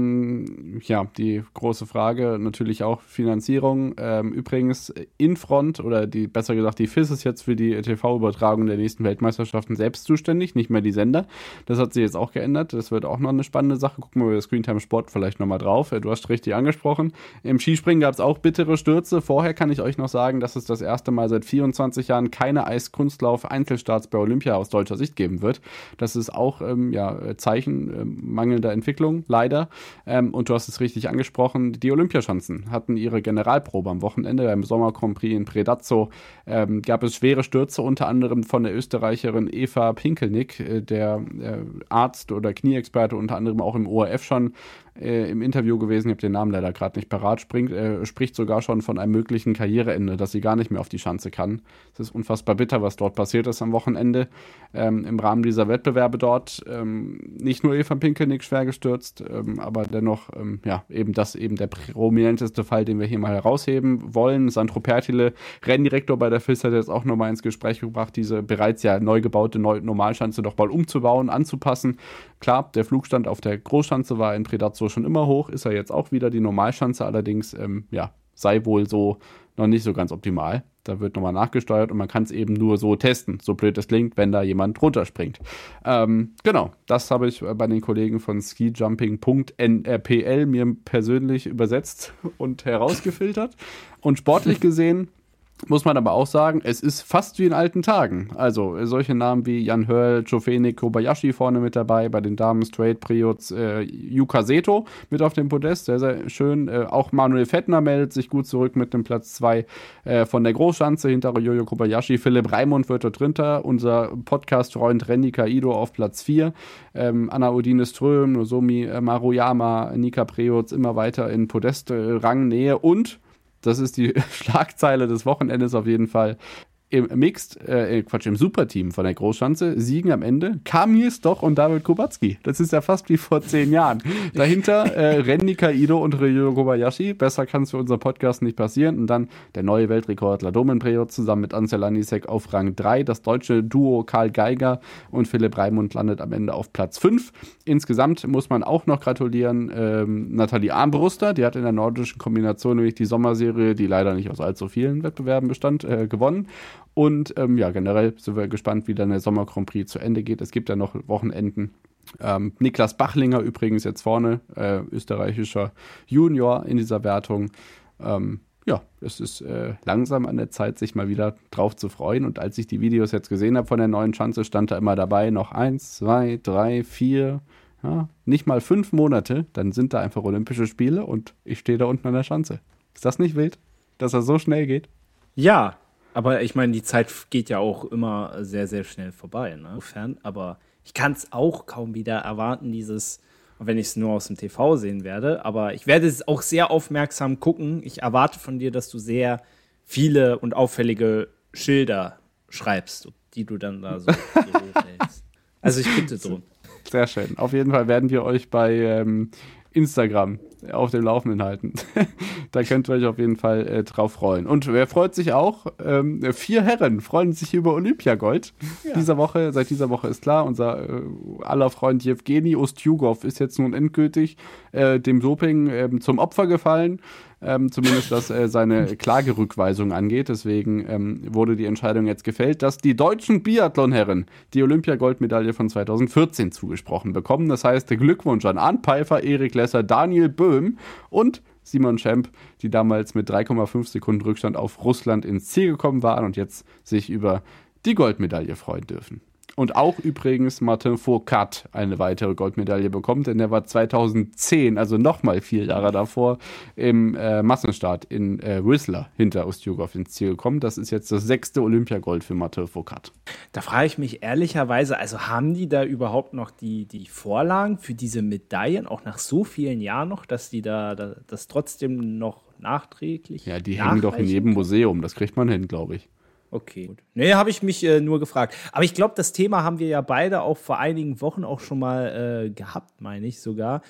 Ähm, ja, die große Frage natürlich auch Finanzierung. Ähm, übrigens Infront oder die besser gesagt die F I S ist jetzt für die T V-Übertragung der nächsten Weltmeisterschaften selbst zuständig, nicht mehr die Sender. Das hat sich jetzt auch geändert. Das wird auch noch eine spannende Sache. Gucken wir bei Screentime Sport vielleicht nochmal drauf. Du hast richtig angesprochen. Im Skispringen gab es auch bittere Stürze. Vorher kann ich euch noch sagen, dass es das erste Mal seit vierundzwanzig Jahren keine Eiskunstlauf-Einzelstarts bei Olympia aus deutscher Sicht geben wird. Das ist auch ähm, ja, Zeichen äh, mangelnder Entwicklung, leider. Ähm, und du hast es richtig angesprochen, die Olympiaschanzen hatten ihre Generalprobe am Wochenende. Beim Sommer Grand Prix in Predazzo ähm, gab es schwere Stürze, unter anderem von der Österreicherin Eva Pinkelnick, äh, der äh, Arzt oder Knieexperte, unter anderem auch im O R F schon äh, im Interview gewesen. Ich habe den Namen leider gerade nicht parat. Springt, äh, spricht sogar schon von einem möglichen Karriereende, dass sie gar nicht mehr auf die Schanze kann. Es ist unfassbar bitter, was dort passiert ist am Wochenende. Ähm, im Rahmen dieser Wettbewerbe dort ähm, nicht nur Eva Pinkelnick schwer gestürzt, ähm, aber dennoch ähm, ja eben das eben der prominenteste Fall, den wir hier mal herausheben wollen. Sandro Pertile, Renndirektor bei der F I S, hat jetzt auch nochmal ins Gespräch gebracht, diese bereits ja neu gebaute Neu- Normalschanze doch mal umzubauen, anzupassen. Klar, der Flugstand auf der Großschanze war in Predazzo schon immer hoch, ist er jetzt auch wieder. Die Normalschanze allerdings, ähm, ja, sei wohl so noch nicht so ganz optimal. Da wird nochmal nachgesteuert und man kann es eben nur so testen, so blöd es klingt, wenn da jemand runterspringt. Ähm, genau, das habe ich bei den Kollegen von skijumping punkt n r p l mir persönlich übersetzt und herausgefiltert. Und sportlich gesehen muss man aber auch sagen, es ist fast wie in alten Tagen. Also solche Namen wie Jan Hörl, Chofenik, Kobayashi vorne mit dabei, bei den Damen Straight, Priots, äh, Yuka Seto mit auf dem Podest, sehr, sehr schön. Äh, auch Manuel Fettner meldet sich gut zurück mit dem Platz zwei äh, von der Großschanze hinter Yoyo Kobayashi. Philipp Raimund wird dort drunter, unser Podcast-Freund Renny Kaido auf Platz vier. Ähm, Anna Odine Ström, Nozomi äh, Maruyama, Nika Priots immer weiter in Podest-Rangnähe und das ist die Schlagzeile des Wochenendes auf jeden Fall. Im Mixed, äh, Quatsch, im Superteam von der Großschanze siegen am Ende Kamil Stoch und David Kubacki. Das ist ja fast wie vor zehn Jahren. Dahinter äh, Renny Kaido und Ryo Kobayashi. Besser kann es für unser Podcast nicht passieren. Und dann der neue Weltrekordler Domen Preo zusammen mit Ansel Anisek auf Rang drei. Das deutsche Duo Karl Geiger und Philipp Raimund landet am Ende auf Platz fünf. Insgesamt muss man auch noch gratulieren ähm, Nathalie Armbruster. Die hat in der nordischen Kombination nämlich die Sommerserie, die leider nicht aus allzu vielen Wettbewerben bestand, äh, gewonnen. Und ähm, ja, generell sind wir gespannt, wie dann der Sommer Grand Prix zu Ende geht. Es gibt ja noch Wochenenden. Ähm, Niklas Bachlinger übrigens jetzt vorne, äh, österreichischer Junior in dieser Wertung. Ähm, ja, es ist äh, langsam an der Zeit, sich mal wieder drauf zu freuen. Und als ich die Videos jetzt gesehen habe von der neuen Schanze, stand da immer dabei noch eins, zwei, drei, vier, ja, nicht mal fünf Monate. Dann sind da einfach Olympische Spiele und ich stehe da unten an der Schanze. Ist das nicht wild, dass das so schnell geht? Ja, aber ich meine, die Zeit geht ja auch immer sehr, sehr schnell vorbei. Ne? Insofern, aber ich kann es auch kaum wieder erwarten, dieses, wenn ich es nur aus dem T V sehen werde. Aber ich werde es auch sehr aufmerksam gucken. Ich erwarte von dir, dass du sehr viele und auffällige Schilder schreibst, die du dann da so hältst. Also ich bitte drum. Sehr schön. Auf jeden Fall werden wir euch bei ähm, Instagram auf dem Laufenden halten. Da könnt ihr euch auf jeden Fall äh, drauf freuen. Und wer freut sich auch? Ähm, vier Herren freuen sich über Olympiagold. Ja. Dieser Woche, seit dieser Woche ist klar, unser äh, aller Freund Jewgeni Ustjugov ist jetzt nun endgültig äh, dem Doping äh, zum Opfer gefallen. Ähm, zumindest was äh, seine Klagerückweisung angeht. Deswegen ähm, wurde die Entscheidung jetzt gefällt, dass die deutschen Biathlon-Herren die Olympiagoldmedaille von zweitausendvierzehn zugesprochen bekommen. Das heißt, Glückwunsch an Arndt Pfeiffer, Erik Lesser, Daniel Böhm und Simon Schemp, die damals mit drei Komma fünf Sekunden Rückstand auf Russland ins Ziel gekommen waren und jetzt sich über die Goldmedaille freuen dürfen. Und auch übrigens Martin Fourcade eine weitere Goldmedaille bekommt, denn der war zweitausendzehn, also nochmal vier Jahre davor, im äh, Massenstart in äh, Whistler hinter Ustjugov ins Ziel gekommen. Das ist jetzt das sechste Olympiagold für Martin Fourcade. Da frage ich mich ehrlicherweise, also haben die da überhaupt noch die, die Vorlagen für diese Medaillen, auch nach so vielen Jahren noch, dass die da, da das trotzdem noch nachträglich Ja, die hängen doch in jedem Museum, das kriegt man hin, glaube ich. Okay, gut. Nee, habe ich mich äh, nur gefragt. Aber ich glaube, das Thema haben wir ja beide auch vor einigen Wochen auch schon mal äh, gehabt, meine ich sogar.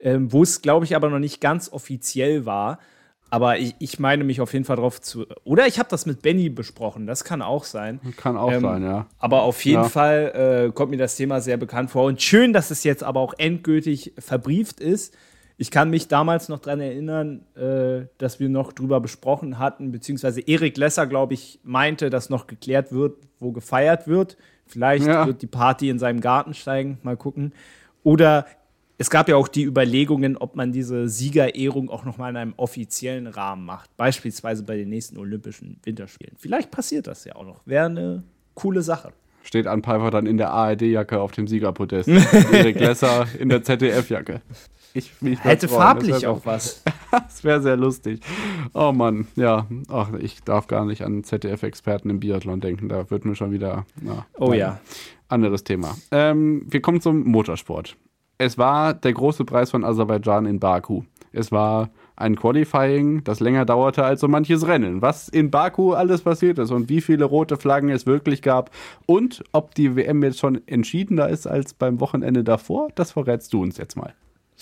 ähm, wo es, glaube ich, aber noch nicht ganz offiziell war. Aber ich, ich meine mich auf jeden Fall drauf zu. Oder ich habe das mit Benny besprochen, das kann auch sein. Kann auch ähm, sein, ja. Aber auf jeden ja. Fall äh, kommt mir das Thema sehr bekannt vor. Und schön, dass es jetzt aber auch endgültig verbrieft ist. Ich kann mich damals noch daran erinnern, äh, dass wir noch drüber besprochen hatten, beziehungsweise Erik Lesser, glaube ich, meinte, dass noch geklärt wird, wo gefeiert wird. Vielleicht ja. wird die Party in seinem Garten steigen, mal gucken. Oder es gab ja auch die Überlegungen, ob man diese Siegerehrung auch noch mal in einem offiziellen Rahmen macht. Beispielsweise bei den nächsten Olympischen Winterspielen. Vielleicht passiert das ja auch noch. Wäre eine coole Sache. Steht Ann Pfeiffer dann in der A R D-Jacke auf dem Siegerpodest. Erik Lesser in der Z D F-Jacke. Ich, ich Hätte freuen. farblich auch was. Das wäre sehr lustig. Oh Mann, ja. Ach, ich darf gar nicht an Z D F-Experten im Biathlon denken. Da wird mir schon wieder. Na, oh nein. ja. Anderes Thema. Ähm, wir kommen zum Motorsport. Es war der große Preis von Aserbaidschan in Baku. Es war ein Qualifying, das länger dauerte als so manches Rennen. Was in Baku alles passiert ist und wie viele rote Flaggen es wirklich gab und ob die W M jetzt schon entschiedener ist als beim Wochenende davor, das verrätst du uns jetzt mal.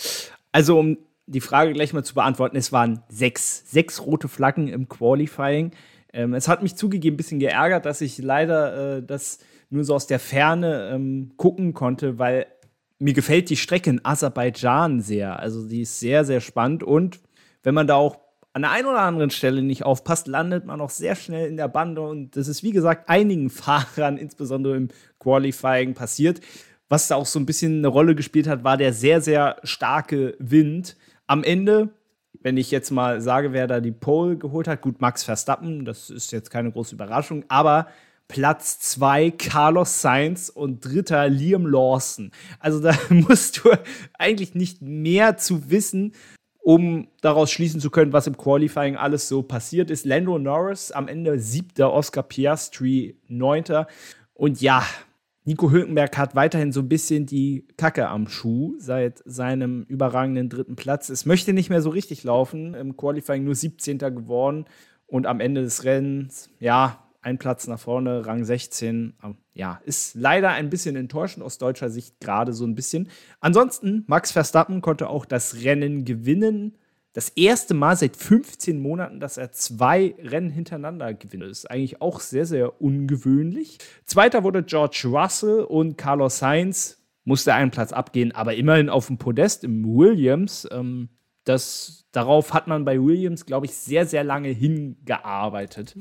Also um die Frage gleich mal zu beantworten, es waren sechs, sechs rote Flaggen im Qualifying. Ähm, es hat mich zugegeben ein bisschen geärgert, dass ich leider äh, das nur so aus der Ferne ähm, gucken konnte, weil mir gefällt die Strecke in Aserbaidschan sehr. Also die ist sehr, sehr spannend. Und wenn man da auch an der einen oder anderen Stelle nicht aufpasst, landet man auch sehr schnell in der Bande. Und das ist, wie gesagt, einigen Fahrern, insbesondere im Qualifying, passiert. Was da auch so ein bisschen eine Rolle gespielt hat, war der sehr, sehr starke Wind. Am Ende, wenn ich jetzt mal sage, wer da die Pole geholt hat, gut, Max Verstappen, das ist jetzt keine große Überraschung, aber Platz zwei Carlos Sainz und dritter Liam Lawson. Also da musst du eigentlich nicht mehr zu wissen, um daraus schließen zu können, was im Qualifying alles so passiert ist. Lando Norris am Ende siebter, Oscar Piastri neunter. Und ja, Nico Hülkenberg hat weiterhin so ein bisschen die Kacke am Schuh seit seinem überragenden dritten Platz. Es möchte nicht mehr so richtig laufen. Im Qualifying nur siebzehnter geworden. Und am Ende des Rennens, ja, ein Platz nach vorne, Rang sechzehn. Ja, ist leider ein bisschen enttäuschend aus deutscher Sicht, gerade so ein bisschen. Ansonsten, Max Verstappen konnte auch das Rennen gewinnen. Das erste Mal seit fünfzehn Monaten, dass er zwei Rennen hintereinander gewinnt. Das ist eigentlich auch sehr, sehr ungewöhnlich. Zweiter wurde George Russell und Carlos Sainz musste einen Platz abgehen, aber immerhin auf dem Podest im Williams. Ähm, das, darauf hat man bei Williams, glaube ich, sehr, sehr lange hingearbeitet.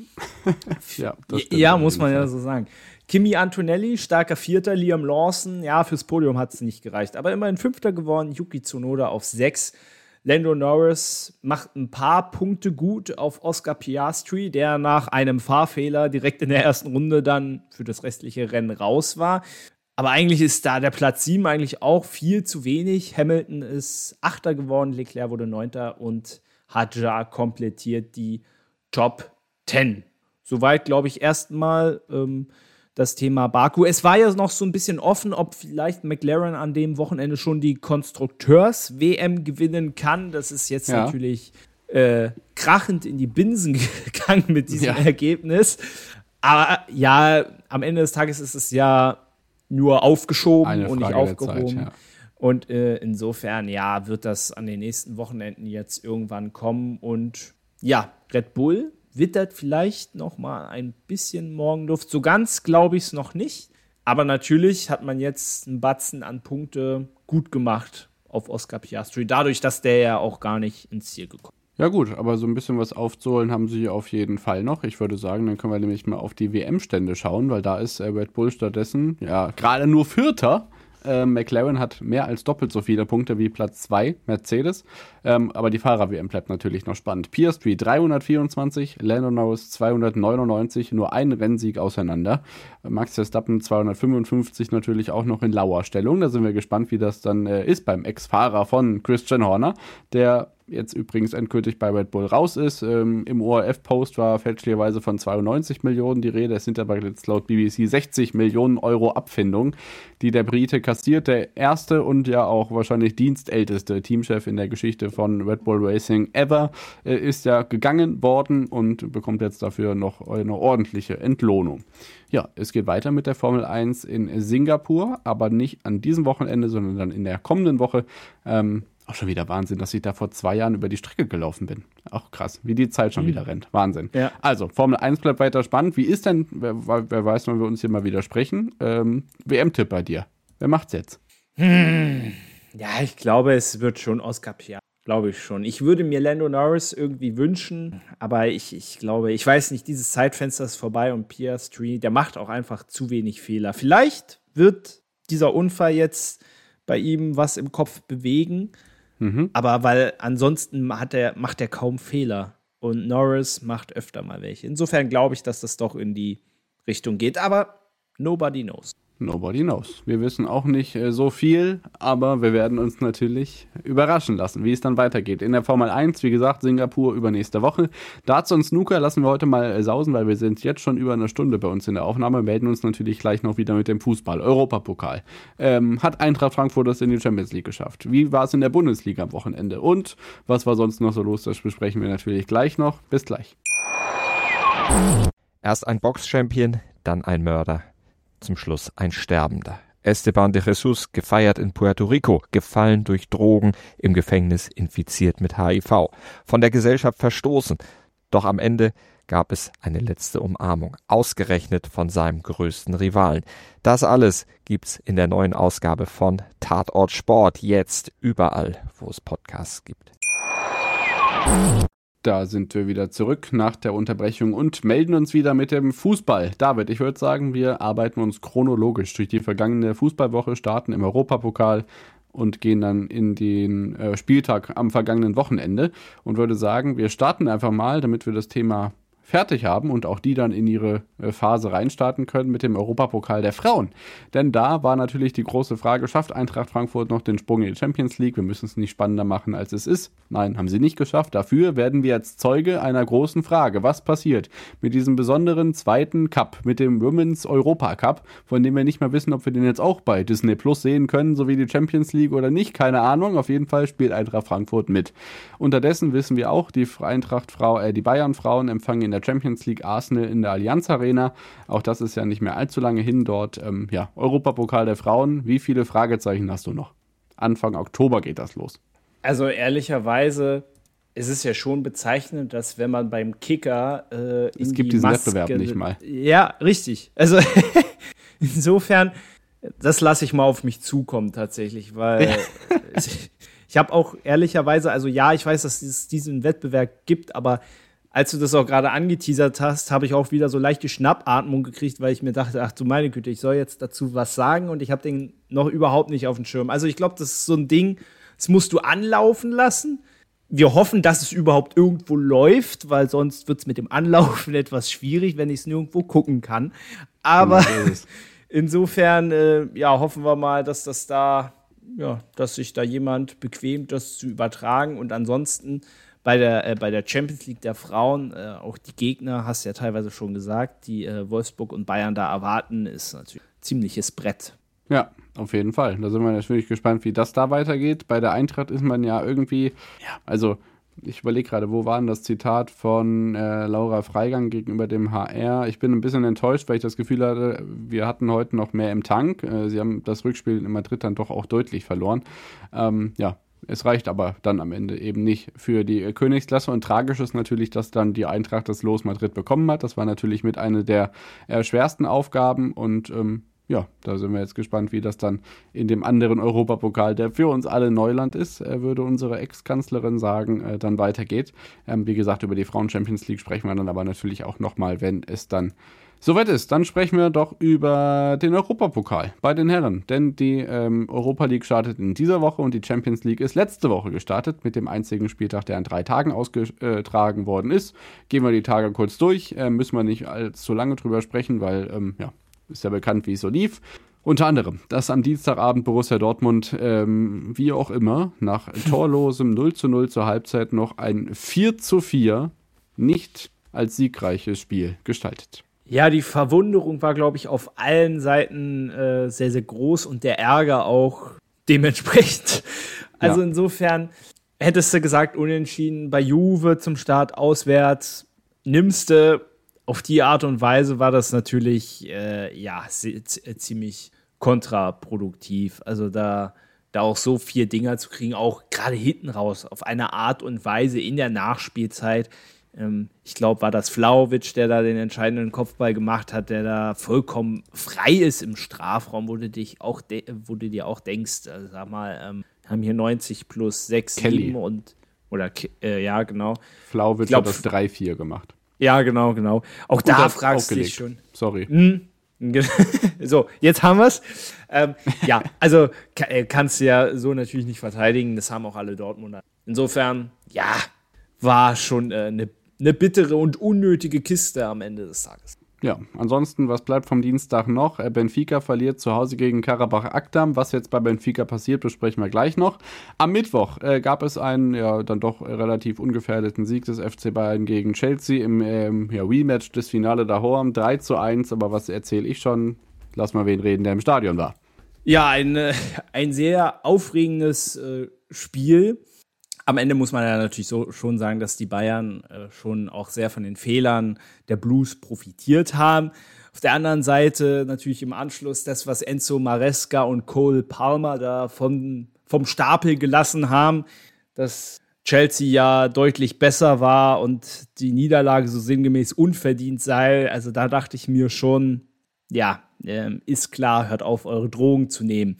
ja, das stimmt ja, muss man ja so sagen. Kimi Antonelli, starker Vierter, Liam Lawson, ja, fürs Podium hat es nicht gereicht, aber immerhin Fünfter geworden, Yuki Tsunoda auf sechs. Lando Norris macht ein paar Punkte gut auf Oscar Piastri, der nach einem Fahrfehler direkt in der ersten Runde dann für das restliche Rennen raus war. Aber eigentlich ist da der Platz sieben eigentlich auch viel zu wenig. Hamilton ist Achter geworden, Leclerc wurde Neunter und Hadjar komplettiert die Top zehn. Soweit, glaube ich, erstmal ähm, das Thema Baku. Es war ja noch so ein bisschen offen, ob vielleicht McLaren an dem Wochenende schon die Konstrukteurs-W M gewinnen kann. Das ist jetzt ja. natürlich äh, krachend in die Binsen gegangen mit diesem ja. Ergebnis. Aber ja, am Ende des Tages ist es ja nur aufgeschoben und nicht aufgehoben. Zeit, ja. Und äh, insofern, ja, wird das an den nächsten Wochenenden jetzt irgendwann kommen. Und ja, Red Bull wittert vielleicht noch mal ein bisschen Morgenluft. So ganz glaube ich es noch nicht. Aber natürlich hat man jetzt einen Batzen an Punkte gut gemacht auf Oscar Piastri. Dadurch, dass der ja auch gar nicht ins Ziel gekommen ist. Ja gut, aber so ein bisschen was aufzuholen haben sie auf jeden Fall noch. Ich würde sagen, dann können wir nämlich mal auf die W M-Stände schauen, weil da ist äh, Red Bull stattdessen ja gerade nur Vierter. Äh, McLaren hat mehr als doppelt so viele Punkte wie Platz zwei, Mercedes. Ähm, aber die Fahrer-W M bleibt natürlich noch spannend. Piastri dreihundertvierundzwanzig, Lando Norris zweihundertneunundneunzig, nur ein Rennsieg auseinander. Max Verstappen zweihundertfünfundfünfzig natürlich auch noch in Lauerstellung. Da sind wir gespannt, wie das dann äh, ist beim Ex-Fahrer von Christian Horner, der jetzt übrigens endgültig bei Red Bull raus ist. Ähm, Im O R F-Post war fälschlicherweise von zweiundneunzig Millionen die Rede. Es sind aber jetzt laut B B C sechzig Millionen Euro Abfindung, die der Brite kassiert. Der erste und ja auch wahrscheinlich dienstälteste Teamchef in der Geschichte von Red Bull Racing ever äh, ist ja gegangen worden und bekommt jetzt dafür noch eine ordentliche Entlohnung. Ja, es geht weiter mit der Formel eins in Singapur, aber nicht an diesem Wochenende, sondern dann in der kommenden Woche. Ähm, Auch schon wieder Wahnsinn, dass ich da vor zwei Jahren über die Strecke gelaufen bin. Auch krass, wie die Zeit schon mhm. wieder rennt. Wahnsinn. Ja. Also, Formel eins bleibt weiter spannend. Wie ist denn, wer, wer weiß, wann wir uns hier mal wieder sprechen, ähm, W M-Tipp bei dir? Wer macht's jetzt? Hm. Ja, ich glaube, es wird schon Oscar Piastri. Glaube ich schon. Ich würde mir Lando Norris irgendwie wünschen, aber ich, ich glaube, ich weiß nicht, dieses Zeitfenster ist vorbei und Piastri, der macht auch einfach zu wenig Fehler. Vielleicht wird dieser Unfall jetzt bei ihm was im Kopf bewegen, mhm. aber weil ansonsten hat er, macht er kaum Fehler und Norris macht öfter mal welche. Insofern glaube ich, dass das doch in die Richtung geht, aber nobody knows. Nobody knows. Wir wissen auch nicht äh, so viel, aber wir werden uns natürlich überraschen lassen, wie es dann weitergeht. In der Formel eins, wie gesagt, Singapur übernächste Woche. Darts und Snooker lassen wir heute mal äh, sausen, weil wir sind jetzt schon über eine Stunde bei uns in der Aufnahme, melden uns natürlich gleich noch wieder mit dem Fußball. Europapokal. Ähm, hat Eintracht Frankfurt das in die Champions League geschafft? Wie war es in der Bundesliga am Wochenende? Und was war sonst noch so los? Das besprechen wir natürlich gleich noch. Bis gleich. Erst ein Box-Champion, dann ein Mörder. Zum Schluss ein Sterbender. Esteban de Jesus, gefeiert in Puerto Rico, gefallen durch Drogen, im Gefängnis infiziert mit H I V, von der Gesellschaft verstoßen. Doch am Ende gab es eine letzte Umarmung, ausgerechnet von seinem größten Rivalen. Das alles gibt's in der neuen Ausgabe von Tatort Sport, jetzt überall, wo es Podcasts gibt. Da sind wir wieder zurück nach der Unterbrechung und melden uns wieder mit dem Fußball. David, ich würde sagen, wir arbeiten uns chronologisch durch die vergangene Fußballwoche, starten im Europapokal und gehen dann in den äh, Spieltag am vergangenen Wochenende und würde sagen, wir starten einfach mal, damit wir das Thema fertig haben und auch die dann in ihre äh, Phase reinstarten können mit dem Europapokal der Frauen. Denn da war natürlich die große Frage, schafft Eintracht Frankfurt noch den Sprung in die Champions League? Wir müssen es nicht spannender machen, als es ist. Nein, haben sie nicht geschafft. Dafür werden wir jetzt Zeuge einer großen Frage. Was passiert mit diesem besonderen zweiten Cup, mit dem Women's Europa Cup, von dem wir nicht mehr wissen, ob wir den jetzt auch bei Disney Plus sehen können, so wie die Champions League oder nicht? Keine Ahnung. Auf jeden Fall spielt Eintracht Frankfurt mit. Unterdessen wissen wir auch, die Eintracht Frau, äh, die Bayern-Frauen empfangen in der Champions League Arsenal in der Allianz Arena. Auch das ist ja nicht mehr allzu lange hin dort. Ähm, ja, Europapokal der Frauen. Wie viele Fragezeichen hast du noch? Anfang Oktober geht das los. Also ehrlicherweise ist es ja schon bezeichnend, dass wenn man beim Kicker äh, in es gibt die diesen Maske, Wettbewerb nicht mal. Ja, richtig. Also insofern, das lasse ich mal auf mich zukommen tatsächlich, weil ich habe auch ehrlicherweise, also ja, ich weiß, dass es diesen Wettbewerb gibt, aber als du das auch gerade angeteasert hast, habe ich auch wieder so leichte Schnappatmung gekriegt, weil ich mir dachte, ach du meine Güte, ich soll jetzt dazu was sagen und ich habe den noch überhaupt nicht auf dem Schirm. Also ich glaube, das ist so ein Ding, das musst du anlaufen lassen. Wir hoffen, dass es überhaupt irgendwo läuft, weil sonst wird es mit dem Anlaufen etwas schwierig, wenn ich es nirgendwo gucken kann. Aber genau, insofern, äh, ja, hoffen wir mal, dass das da, ja, dass sich da jemand bequemt, das zu übertragen. Und ansonsten bei der, äh, bei der Champions League der Frauen, äh, auch die Gegner, hast du ja teilweise schon gesagt, die äh, Wolfsburg und Bayern da erwarten, ist natürlich ein ziemliches Brett. Ja, auf jeden Fall. Da sind wir natürlich gespannt, wie das da weitergeht. Bei der Eintracht ist man ja irgendwie, ja, also ich überlege gerade, wo war denn das Zitat von äh, Laura Freigang gegenüber dem H R? Ich bin ein bisschen enttäuscht, weil ich das Gefühl hatte, wir hatten heute noch mehr im Tank. Äh, sie haben das Rückspiel in Madrid dann doch auch deutlich verloren. Ähm, ja, es reicht aber dann am Ende eben nicht für die Königsklasse. Und tragisch ist natürlich, dass dann die Eintracht das Los Madrid bekommen hat. Das war natürlich mit einer der äh, schwersten Aufgaben und ähm, ja, da sind wir jetzt gespannt, wie das dann in dem anderen Europapokal, der für uns alle Neuland ist, äh, würde unsere Ex-Kanzlerin sagen, äh, dann weitergeht. Ähm, wie gesagt, über die Frauen-Champions League sprechen wir dann aber natürlich auch nochmal, wenn es dann soweit ist. Dann sprechen wir doch über den Europapokal bei den Herren, denn die ähm, Europa League startet in dieser Woche und die Champions League ist letzte Woche gestartet mit dem einzigen Spieltag, der an drei Tagen ausgetragen worden ist. Gehen wir die Tage kurz durch, äh, müssen wir nicht allzu lange drüber sprechen, weil, ähm, ja, ist ja bekannt, wie es so lief. Unter anderem, dass am Dienstagabend Borussia Dortmund, ähm, wie auch immer, nach torlosem null zu null zur Halbzeit noch ein vier zu vier nicht als siegreiches Spiel gestaltet. Ja, die Verwunderung war, glaube ich, auf allen Seiten äh, sehr, sehr groß und der Ärger auch dementsprechend. Also ja. Insofern hättest du gesagt, unentschieden bei Juve zum Start auswärts, nimmst du. Auf die Art und Weise war das natürlich äh, ja, z- z- ziemlich kontraproduktiv. Also da da auch so vier Dinger zu kriegen, auch gerade hinten raus, auf eine Art und Weise in der Nachspielzeit. Ähm, ich glaube, war das Vlahovic, der da den entscheidenden Kopfball gemacht hat, der da vollkommen frei ist im Strafraum, wo du, dich auch de- wo du dir auch denkst, also sag mal, ähm, haben hier neunzig plus sechs, sieben und, oder, äh, ja, genau. Vlahovic glaub, hat das drei vier gemacht. Ja, genau, genau. Auch Gut, da fragst du dich schon. Sorry. Hm? So, jetzt haben wir es. Ähm, ja, also ka- kannst du ja so natürlich nicht verteidigen. Das haben auch alle Dortmunder. Insofern, ja, war schon eine äh, ne bittere und unnötige Kiste am Ende des Tages. Ja, ansonsten, was bleibt vom Dienstag noch? Benfica verliert zu Hause gegen Karabach Akdam. Was jetzt bei Benfica passiert, besprechen wir gleich noch. Am Mittwoch äh, gab es einen ja dann doch relativ ungefährdeten Sieg des F C Bayern gegen Chelsea im ähm, ja, Rematch des Finale daheim. drei zu eins, aber was erzähle ich schon? Lass mal wen reden, der im Stadion war. Ja, ein, äh, ein sehr aufregendes äh, Spiel. Am Ende muss man ja natürlich so schon sagen, dass die Bayern äh, schon auch sehr von den Fehlern der Blues profitiert haben. Auf der anderen Seite natürlich im Anschluss das, was Enzo Maresca und Cole Palmer da von, vom Stapel gelassen haben, dass Chelsea ja deutlich besser war und die Niederlage so sinngemäß unverdient sei. Also da dachte ich mir schon, ja, äh, ist klar, hört auf, eure Drogen zu nehmen.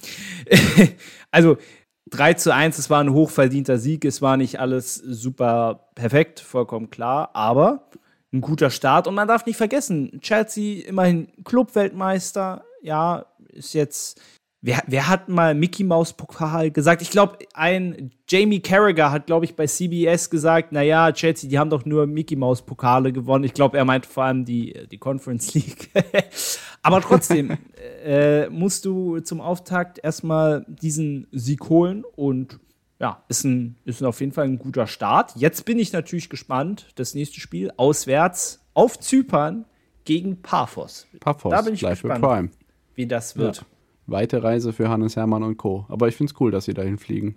Also drei zu eins, es war ein hochverdienter Sieg, es war nicht alles super perfekt, vollkommen klar, aber ein guter Start. Und man darf nicht vergessen, Chelsea immerhin Clubweltmeister, ja, ist jetzt, wer, wer hat mal Mickey Mouse Pokal gesagt? Ich glaube, ein Jamie Carragher hat, glaube ich, bei C B S gesagt, naja, Chelsea, die haben doch nur Mickey Mouse Pokale gewonnen. Ich glaube, er meint vor allem die, die Conference League. Aber trotzdem äh, musst du zum Auftakt erstmal diesen Sieg holen und ja, ist, ein, ist auf jeden Fall ein guter Start. Jetzt bin ich natürlich gespannt, das nächste Spiel auswärts auf Zypern gegen Paphos. Paphos, da bin ich gleich gespannt, für Prime. Wie das wird. Ja. Weite Reise für Hannes Hermann und Co. Aber ich finde es cool, dass sie dahin fliegen.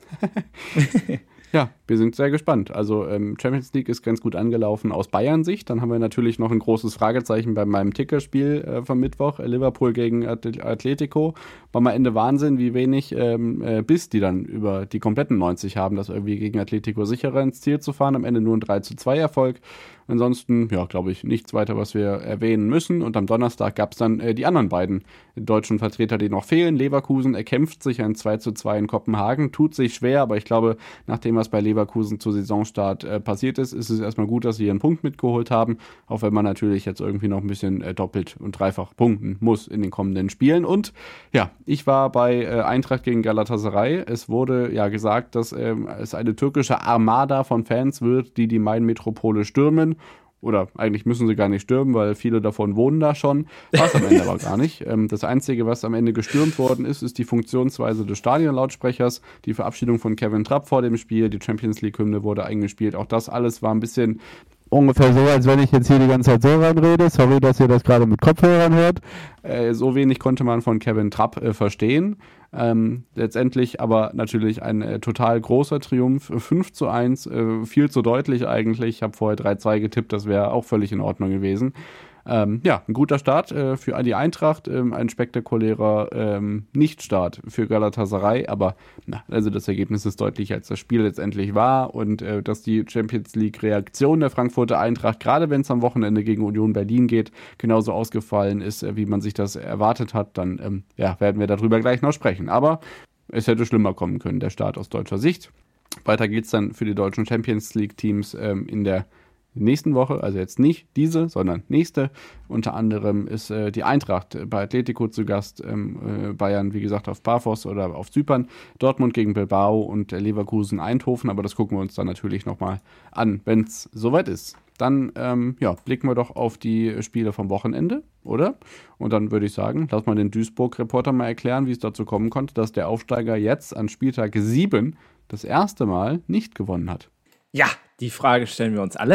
Ja, wir sind sehr gespannt. Also ähm, Champions League ist ganz gut angelaufen aus Bayern-Sicht. Dann haben wir natürlich noch ein großes Fragezeichen bei meinem Tickerspiel äh, vom Mittwoch. Liverpool gegen Atletico. War am Ende Wahnsinn, wie wenig ähm, äh, Biss die dann über die kompletten neunzig haben, das irgendwie gegen Atletico sicherer ins Ziel zu fahren. Am Ende nur ein drei zu zwei Erfolg. Ansonsten, ja, glaube ich, nichts weiter, was wir erwähnen müssen. Und am Donnerstag gab es dann äh, die anderen beiden deutschen Vertreter, die noch fehlen. Leverkusen erkämpft sich ein zwei zu zwei in Kopenhagen. Tut sich schwer, aber ich glaube, nachdem was bei Leverkusen zu Saisonstart äh, passiert ist, ist es erstmal gut, dass sie ihren Punkt mitgeholt haben. Auch wenn man natürlich jetzt irgendwie noch ein bisschen äh, doppelt und dreifach punkten muss in den kommenden Spielen. Und ja, ich war bei äh, Eintracht gegen Galatasaray. Es wurde ja gesagt, dass ähm, es eine türkische Armada von Fans wird, die die Main-Metropole stürmen. Oder eigentlich müssen sie gar nicht stürmen, weil viele davon wohnen da schon. War es am Ende aber gar nicht. Ähm, das Einzige, was am Ende gestürmt worden ist, ist die Funktionsweise des Stadionlautsprechers, die Verabschiedung von Kevin Trapp vor dem Spiel, die Champions League-Hymne wurde eingespielt. Auch das alles war ein bisschen ungefähr so, als wenn ich jetzt hier die ganze Zeit so reinrede. Sorry, dass ihr das gerade mit Kopfhörern hört. Äh, so wenig konnte man von Kevin Trapp äh, verstehen. Ähm, letztendlich aber natürlich ein äh, total großer Triumph. fünf zu eins, äh, viel zu deutlich eigentlich. Ich habe vorher drei zwei getippt, das wäre auch völlig in Ordnung gewesen. Ähm, ja, ein guter Start äh, für die Eintracht, ähm, ein spektakulärer ähm, Nicht-Start für Galatasaray, aber na, also das Ergebnis ist deutlicher, als das Spiel letztendlich war und äh, dass die Champions League-Reaktion der Frankfurter Eintracht, gerade wenn es am Wochenende gegen Union Berlin geht, genauso ausgefallen ist, äh, wie man sich das erwartet hat, dann ähm, ja, werden wir darüber gleich noch sprechen. Aber es hätte schlimmer kommen können, der Start aus deutscher Sicht. Weiter geht's dann für die deutschen Champions League-Teams ähm, in der nächsten Woche, also jetzt nicht diese, sondern nächste. Unter anderem ist äh, die Eintracht bei Atletico zu Gast, ähm, äh, Bayern, wie gesagt, auf Paphos oder auf Zypern, Dortmund gegen Bilbao und äh, Leverkusen Eindhoven, aber das gucken wir uns dann natürlich nochmal an, wenn es soweit ist. Dann ähm, ja, blicken wir doch auf die Spiele vom Wochenende, oder? Und dann würde ich sagen, lass mal den Duisburg-Reporter mal erklären, wie es dazu kommen konnte, dass der Aufsteiger jetzt an Spieltag sieben das erste Mal nicht gewonnen hat. Ja, die Frage stellen wir uns alle.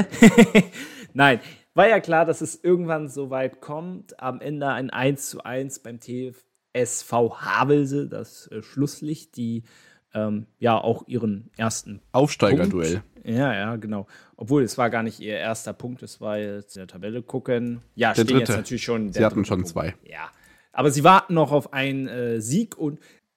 Nein, war ja klar, dass es irgendwann so weit kommt. Am Ende ein eins zu eins beim T S V Havelse, das äh, Schlusslicht, die ähm, ja auch ihren ersten Aufsteigerduell. Punkt. Ja, ja, genau. Obwohl, es war gar nicht ihr erster Punkt, es war jetzt in der Tabelle gucken. Ja, der stehen dritte. Jetzt natürlich schon. Sie hatten schon Punkt. zwei. Ja, aber sie warten noch auf einen äh, Sieg und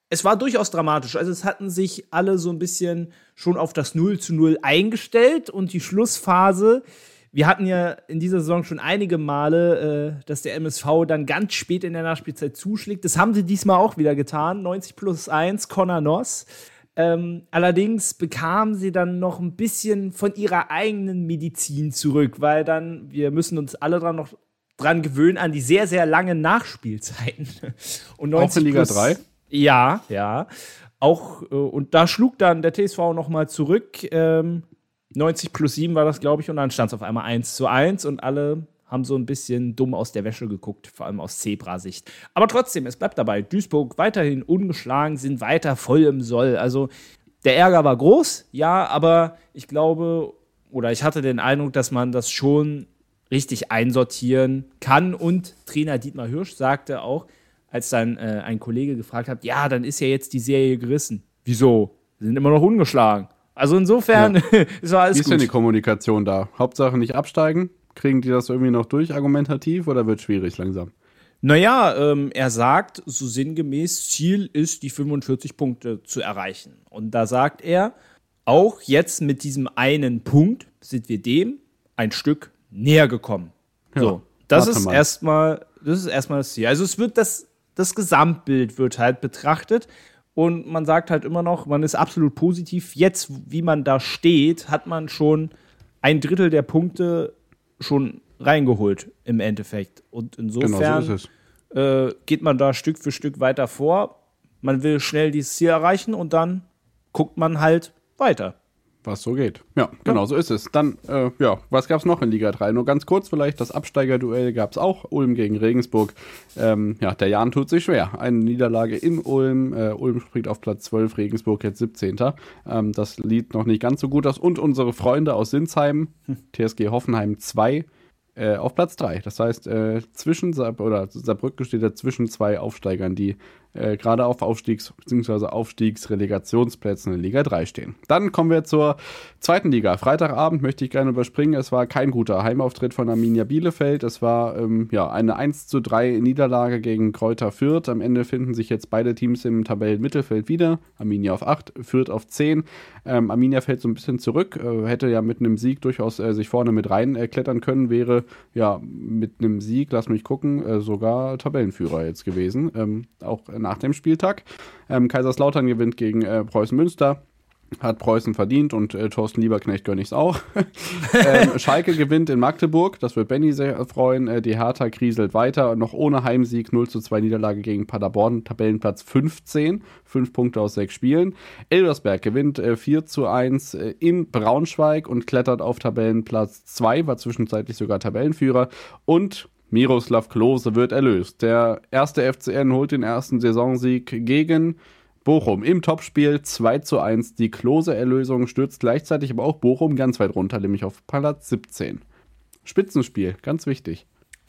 es war durchaus dramatisch. Also es hatten sich alle so ein bisschen schon auf das null zu null eingestellt und die Schlussphase, wir hatten ja in dieser Saison schon einige Male, äh, dass der M S V dann ganz spät in der Nachspielzeit zuschlägt. Das haben sie diesmal auch wieder getan. neunzig plus eins, Conor Noss. Ähm, allerdings bekamen sie dann noch ein bisschen von ihrer eigenen Medizin zurück, weil dann, wir müssen uns alle dran noch dran gewöhnen, an die sehr, sehr langen Nachspielzeiten. Und auch in Liga drei? Ja, ja. Auch, äh, und da schlug dann der T S V noch mal zurück. Ähm, neunzig plus sieben war das, glaube ich, und dann stand es auf einmal eins zu eins und alle haben so ein bisschen dumm aus der Wäsche geguckt, vor allem aus Zebra-Sicht. Aber trotzdem, es bleibt dabei. Duisburg weiterhin ungeschlagen, sind weiter voll im Soll. Also der Ärger war groß, ja, aber ich glaube, oder ich hatte den Eindruck, dass man das schon richtig einsortieren kann. Und Trainer Dietmar Hirsch sagte auch, als dann äh, ein Kollege gefragt hat, ja, dann ist ja jetzt die Serie gerissen. Wieso? Sie sind immer noch ungeschlagen. Also insofern ja. ist alles Wie ist gut. denn die Kommunikation da? Hauptsache nicht absteigen? Kriegen die das irgendwie noch durch argumentativ oder wird schwierig langsam? Naja, ähm, er sagt so sinngemäß, Ziel ist, die fünfundvierzig Punkte zu erreichen. Und da sagt er, auch jetzt mit diesem einen Punkt sind wir dem ein Stück näher gekommen. Ja, so, das warte ist mal. erstmal, das ist erstmal das Ziel. Also es wird das, das Gesamtbild wird halt betrachtet und man sagt halt immer noch, man ist absolut positiv. Jetzt, wie man da steht, hat man schon ein Drittel der Punkte schon reingeholt im Endeffekt. Und insofern Genau so ist es. äh, geht man da Stück für Stück weiter vor. Man will schnell dieses Ziel erreichen und dann guckt man halt weiter. Was so geht. Ja, genau, so ist es. Dann, äh, ja, was gab's noch in Liga drei? Nur ganz kurz vielleicht, das Absteigerduell gab's auch. Ulm gegen Regensburg. Ähm, ja, der Jan tut sich schwer. Eine Niederlage in Ulm. Äh, Ulm springt auf Platz zwölf, Regensburg jetzt siebzehnter Ähm, das sieht noch nicht ganz so gut aus. Und unsere Freunde aus Sinsheim, T S G Hoffenheim zwei, äh, auf Platz drei. Das heißt, äh, zwischen Saar- oder Saarbrücken steht ja zwischen zwei Aufsteigern, die äh, gerade auf Aufstiegs- bzw. Aufstiegsrelegationsplätzen in Liga drei stehen. Dann kommen wir zur zweiten Liga. Freitagabend möchte ich gerne überspringen. Es war kein guter Heimauftritt von Arminia Bielefeld. Es war ähm, ja, eine eins zu drei Niederlage gegen Kräuter Fürth. Am Ende finden sich jetzt beide Teams im Tabellenmittelfeld wieder. Arminia auf acht, Fürth auf zehn. Ähm, Arminia fällt so ein bisschen zurück. Äh, hätte ja mit einem Sieg durchaus äh, sich vorne mit rein äh, klettern können. Wäre ja mit einem Sieg, lass mich gucken, äh, sogar Tabellenführer jetzt gewesen. Ähm, auch nach dem Spieltag. Ähm, Kaiserslautern gewinnt gegen äh, Preußen Münster. Hat Preußen verdient und äh, Thorsten Lieberknecht gönn ich's auch. ähm, Schalke gewinnt in Magdeburg, das wird Benny sehr freuen. Äh, die Hertha kriselt weiter, noch ohne Heimsieg, null zu zwei Niederlage gegen Paderborn, Tabellenplatz fünfzehn, fünf Punkte aus sechs Spielen. Elversberg gewinnt äh, vier zu eins äh, in Braunschweig und klettert auf Tabellenplatz zwei, war zwischenzeitlich sogar Tabellenführer. Und Miroslav Klose wird erlöst. Der erste F C N holt den ersten Saisonsieg gegen Bochum im Topspiel zwei zu eins. Die Klose-Erlösung stürzt gleichzeitig aber auch Bochum ganz weit runter, nämlich auf Platz siebzehn. Spitzenspiel, ganz wichtig.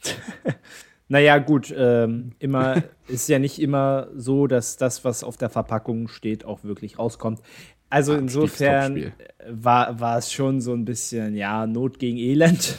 Naja, gut, ähm, immer ist ja nicht immer so, dass das, was auf der Verpackung steht, auch wirklich rauskommt. Also insofern Abstiegstopspiel. war, war es schon so ein bisschen, ja, Not gegen Elend.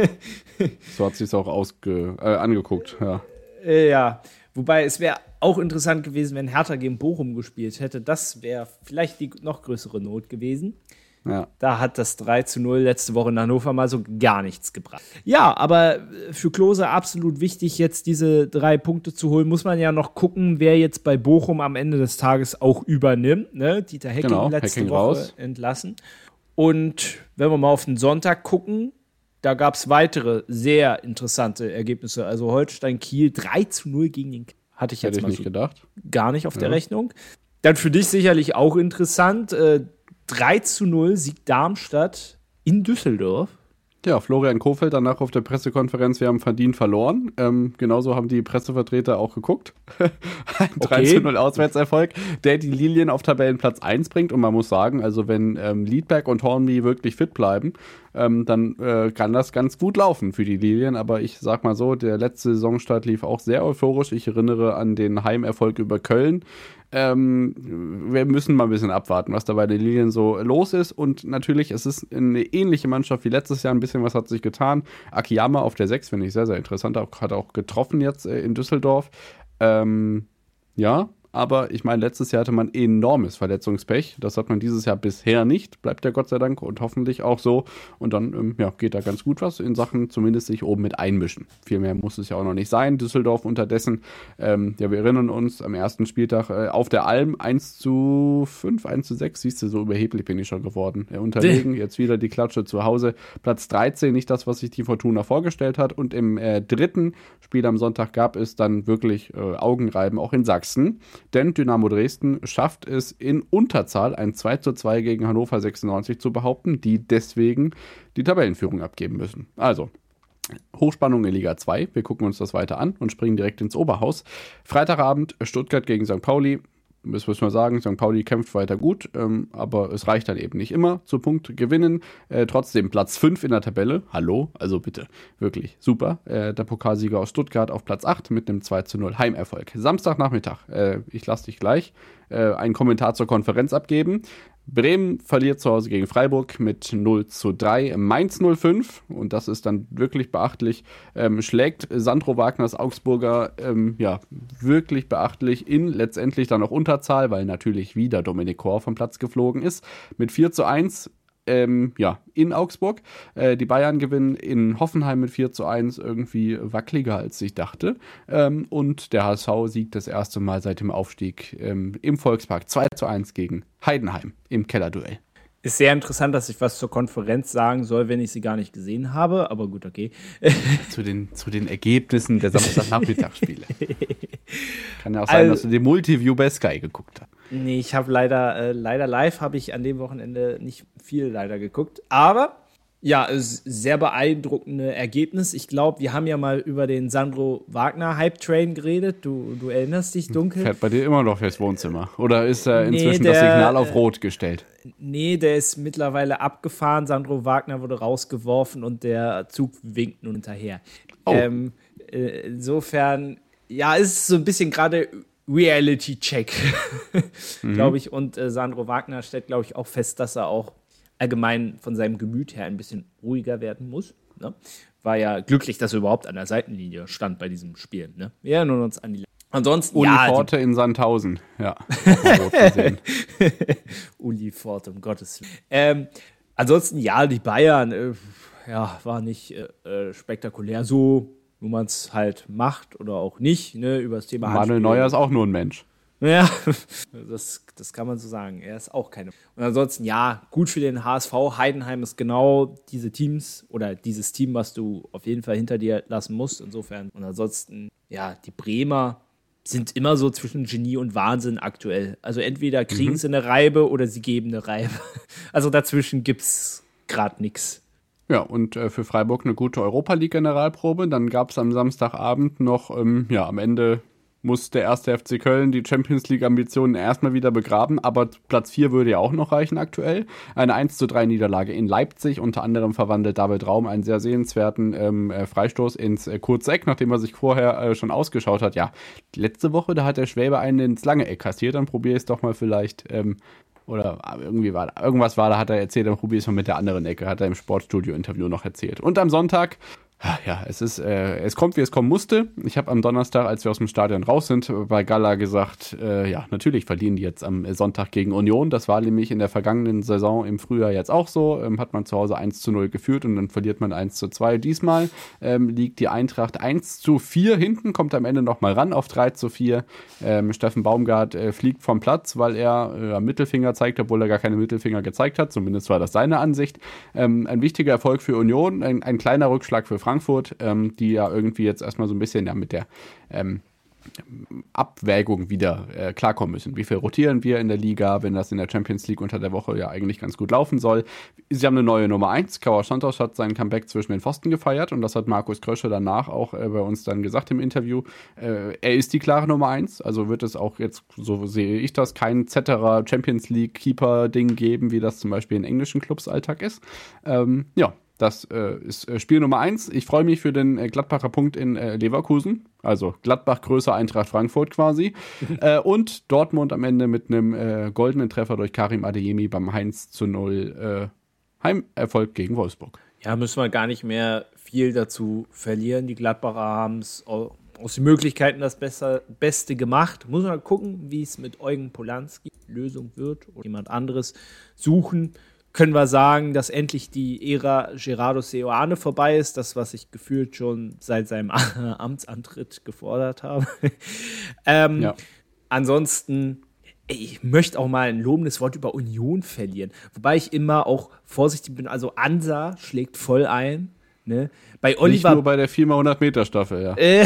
So hat sich's auch ausge, äh, angeguckt, ja. Äh, ja, wobei es wäre auch interessant gewesen, wenn Hertha gegen Bochum gespielt hätte. Das wäre vielleicht die noch größere Not gewesen. Ja. Da hat das drei zu null letzte Woche in Hannover mal so gar nichts gebracht. Ja, aber für Klose absolut wichtig, jetzt diese drei Punkte zu holen. Muss man ja noch gucken, wer jetzt bei Bochum am Ende des Tages auch übernimmt. Ne? Dieter Hecking Genau, letzte Hecking Woche raus. entlassen. Und wenn wir mal auf den Sonntag gucken, da gab es weitere sehr interessante Ergebnisse. Also Holstein Kiel drei zu null gegen den K- hatte ich jetzt Hätte ich mal nicht so gedacht. gar nicht auf der Ja. Rechnung. Dann für dich sicherlich auch interessant, äh, drei zu null Sieg Darmstadt in Düsseldorf. Ja, Florian Kohfeldt danach auf der Pressekonferenz, wir haben verdient verloren. Ähm, genauso haben die Pressevertreter auch geguckt. Ein drei zu null Auswärtserfolg, der die Lilien auf Tabellenplatz eins bringt. Und man muss sagen, also wenn ähm, Liedberg und Hornby wirklich fit bleiben, ähm, dann äh, kann das ganz gut laufen für die Lilien. Aber ich sag mal so, der letzte Saisonstart lief auch sehr euphorisch. Ich erinnere an den Heimerfolg über Köln. Ähm, wir müssen mal ein bisschen abwarten, was da bei den Lilien so los ist. Und natürlich, es ist eine ähnliche Mannschaft wie letztes Jahr. Ein bisschen was hat sich getan. Akiyama auf der sechs finde ich sehr, sehr interessant. Auch, hat auch getroffen jetzt äh, in Düsseldorf. Ähm, ja, aber ich meine, letztes Jahr hatte man enormes Verletzungspech. Das hat man dieses Jahr bisher nicht, bleibt ja Gott sei Dank und hoffentlich auch so. Und dann ähm, ja, geht da ganz gut was in Sachen zumindest sich oben mit einmischen. Viel mehr muss es ja auch noch nicht sein. Düsseldorf unterdessen, ähm, ja, wir erinnern uns, am ersten Spieltag äh, auf der Alm eins zu fünf, eins zu sechs, siehst du, so überheblich bin ich schon geworden. Äh, unterlegen, jetzt wieder die Klatsche zu Hause. Platz dreizehn, nicht das, was sich die Fortuna vorgestellt hat. Und im äh, dritten Spiel am Sonntag gab es dann wirklich äh, Augenreiben auch in Sachsen. Denn Dynamo Dresden schafft es in Unterzahl ein zwei zu zwei gegen Hannover sechsundneunzig zu behaupten, die deswegen die Tabellenführung abgeben müssen. Also, Hochspannung in Liga zwei. Wir gucken uns das weiter an und springen direkt ins Oberhaus. Freitagabend Stuttgart gegen Sankt Pauli. Das müssen wir sagen, Sankt Pauli kämpft weiter gut, ähm, aber es reicht dann eben nicht immer zu Punkt gewinnen. Äh, trotzdem Platz fünf in der Tabelle. Hallo, also bitte, wirklich super. Äh, der Pokalsieger aus Stuttgart auf Platz acht mit einem zwei zu null Heimerfolg. Samstagnachmittag, äh, ich lasse dich gleich äh, einen Kommentar zur Konferenz abgeben. Bremen verliert zu Hause gegen Freiburg mit null zu drei. Mainz null fünf, und das ist dann wirklich beachtlich, ähm, schlägt Sandro Wagners Augsburger ähm, ja, wirklich beachtlich in letztendlich dann auch Unterzahl, weil natürlich wieder Dominik Kor vom Platz geflogen ist, mit vier zu eins. Ähm, ja, in Augsburg. Äh, die Bayern gewinnen in Hoffenheim mit vier zu eins, irgendwie wackeliger als ich dachte. Ähm, und der H S V siegt das erste Mal seit dem Aufstieg ähm, im Volkspark zwei zu eins gegen Heidenheim im Kellerduell. Ist sehr interessant, dass ich was zur Konferenz sagen soll, wenn ich sie gar nicht gesehen habe, aber gut, okay. zu, den, zu den Ergebnissen der Samstagnachmittagsspiele. Kann ja auch sein, also, dass du den Multiview bei Sky geguckt hast. Nee, ich habe leider, äh, leider live habe ich an dem Wochenende nicht viel leider geguckt, aber ja, sehr beeindruckende Ergebnis. Ich glaube, wir haben ja mal über den Sandro Wagner Hype Train geredet. Du, du erinnerst dich dunkel. Fährt bei dir immer noch fürs Wohnzimmer? Oder ist er inzwischen nee, der, das Signal auf Rot gestellt? Nee, der ist mittlerweile abgefahren. Sandro Wagner wurde rausgeworfen und der Zug winkt nun hinterher. Oh. Ähm, äh, insofern, ja, ist es so ein bisschen gerade Reality-Check, mhm. glaube ich. Und äh, Sandro Wagner stellt, glaube ich, auch fest, dass er auch allgemein von seinem Gemüt her ein bisschen ruhiger werden muss. Ne? War ja glücklich, dass er überhaupt an der Seitenlinie stand bei diesem Spiel. Ne? Wir erinnern uns an die. Ansonsten, Uli ja. Forte in Sandhausen. Ja. Uli Forte, um Gottes Willen. Ähm, ansonsten, ja, die Bayern, äh, ja, war nicht äh, spektakulär so, wo man es halt macht oder auch nicht. Ne? Über das Thema Manuel Neuer ist auch nur ein Mensch. Ja, das, das kann man so sagen. Er ist auch keine. Und ansonsten, ja, gut für den H S V. Heidenheim ist genau diese Teams oder dieses Team, was du auf jeden Fall hinter dir lassen musst. Insofern. Und ansonsten, ja, die Bremer sind immer so zwischen Genie und Wahnsinn aktuell. Also entweder kriegen mhm. sie eine Reibe oder sie geben eine Reibe. Also dazwischen gibt's gerade nichts. Ja, und äh, für Freiburg eine gute Europa-League-Generalprobe. Dann gab es am Samstagabend noch, ähm, ja, am Ende muss der erste F C Köln die Champions-League-Ambitionen erstmal wieder begraben, aber Platz vier würde ja auch noch reichen aktuell. Eine eins zu drei Niederlage in Leipzig, unter anderem verwandelt David Raum einen sehr sehenswerten ähm, äh, Freistoß ins äh, kurze Eck, nachdem er sich vorher äh, schon ausgeschaut hat. Ja, letzte Woche, da hat der Schwäbe einen ins lange Eck kassiert, dann probiere ich es doch mal vielleicht, ähm, oder irgendwie war irgendwas war, da hat er erzählt, dann probiere ich es mal mit der anderen Ecke, hat er im Sportstudio-Interview noch erzählt. Und am Sonntag, ja, es ist, äh, es kommt, wie es kommen musste. Ich habe am Donnerstag, als wir aus dem Stadion raus sind, bei Gala gesagt, äh, ja, natürlich verlieren die jetzt am Sonntag gegen Union. Das war nämlich in der vergangenen Saison im Frühjahr jetzt auch so. Ähm, hat man zu Hause eins zu null geführt und dann verliert man eins zu zwei. Diesmal ähm, liegt die Eintracht eins zu vier hinten, kommt am Ende nochmal ran auf drei zu vier. Ähm, Steffen Baumgart äh, fliegt vom Platz, weil er äh, Mittelfinger zeigt, obwohl er gar keine Mittelfinger gezeigt hat. Zumindest war das seine Ansicht. Ähm, ein wichtiger Erfolg für Union, ein, ein kleiner Rückschlag für Frankfurt. Frankfurt, ähm, die ja irgendwie jetzt erstmal so ein bisschen ja, mit der ähm, Abwägung wieder äh, klarkommen müssen. Wie viel rotieren wir in der Liga, wenn das in der Champions League unter der Woche ja eigentlich ganz gut laufen soll. Sie haben eine neue Nummer eins. Kauer Santos hat sein Comeback zwischen den Pfosten gefeiert und das hat Markus Krösche danach auch äh, bei uns dann gesagt im Interview. Äh, er ist die klare Nummer eins, also wird es auch jetzt, so sehe ich das, kein zetterer Champions League Keeper-Ding geben, wie das zum Beispiel in englischen Clubs Alltag ist. Ähm, ja, Das äh, ist äh, Spiel Nummer eins. Ich freue mich für den äh, Gladbacher Punkt in äh, Leverkusen. Also Gladbach größer Eintracht Frankfurt quasi. äh, und Dortmund am Ende mit einem äh, goldenen Treffer durch Karim Adeyemi beim eins zu null äh, Heimerfolg gegen Wolfsburg. Ja, müssen wir gar nicht mehr viel dazu verlieren. Die Gladbacher haben es aus den Möglichkeiten das besser, Beste gemacht. Muss man gucken, wie es mit Eugen Polanski Lösung wird oder jemand anderes suchen. Können wir sagen, dass endlich die Ära Gerardo Seoane vorbei ist, das, was ich gefühlt schon seit seinem Amtsantritt gefordert habe. ähm, ja. Ansonsten, ich möchte auch mal ein lobendes Wort über Union verlieren, wobei ich immer auch vorsichtig bin. Also Ansa schlägt voll ein. Ne? Bei Oliver, nicht nur bei der vier mal hundert Meter Staffel, ja. Äh,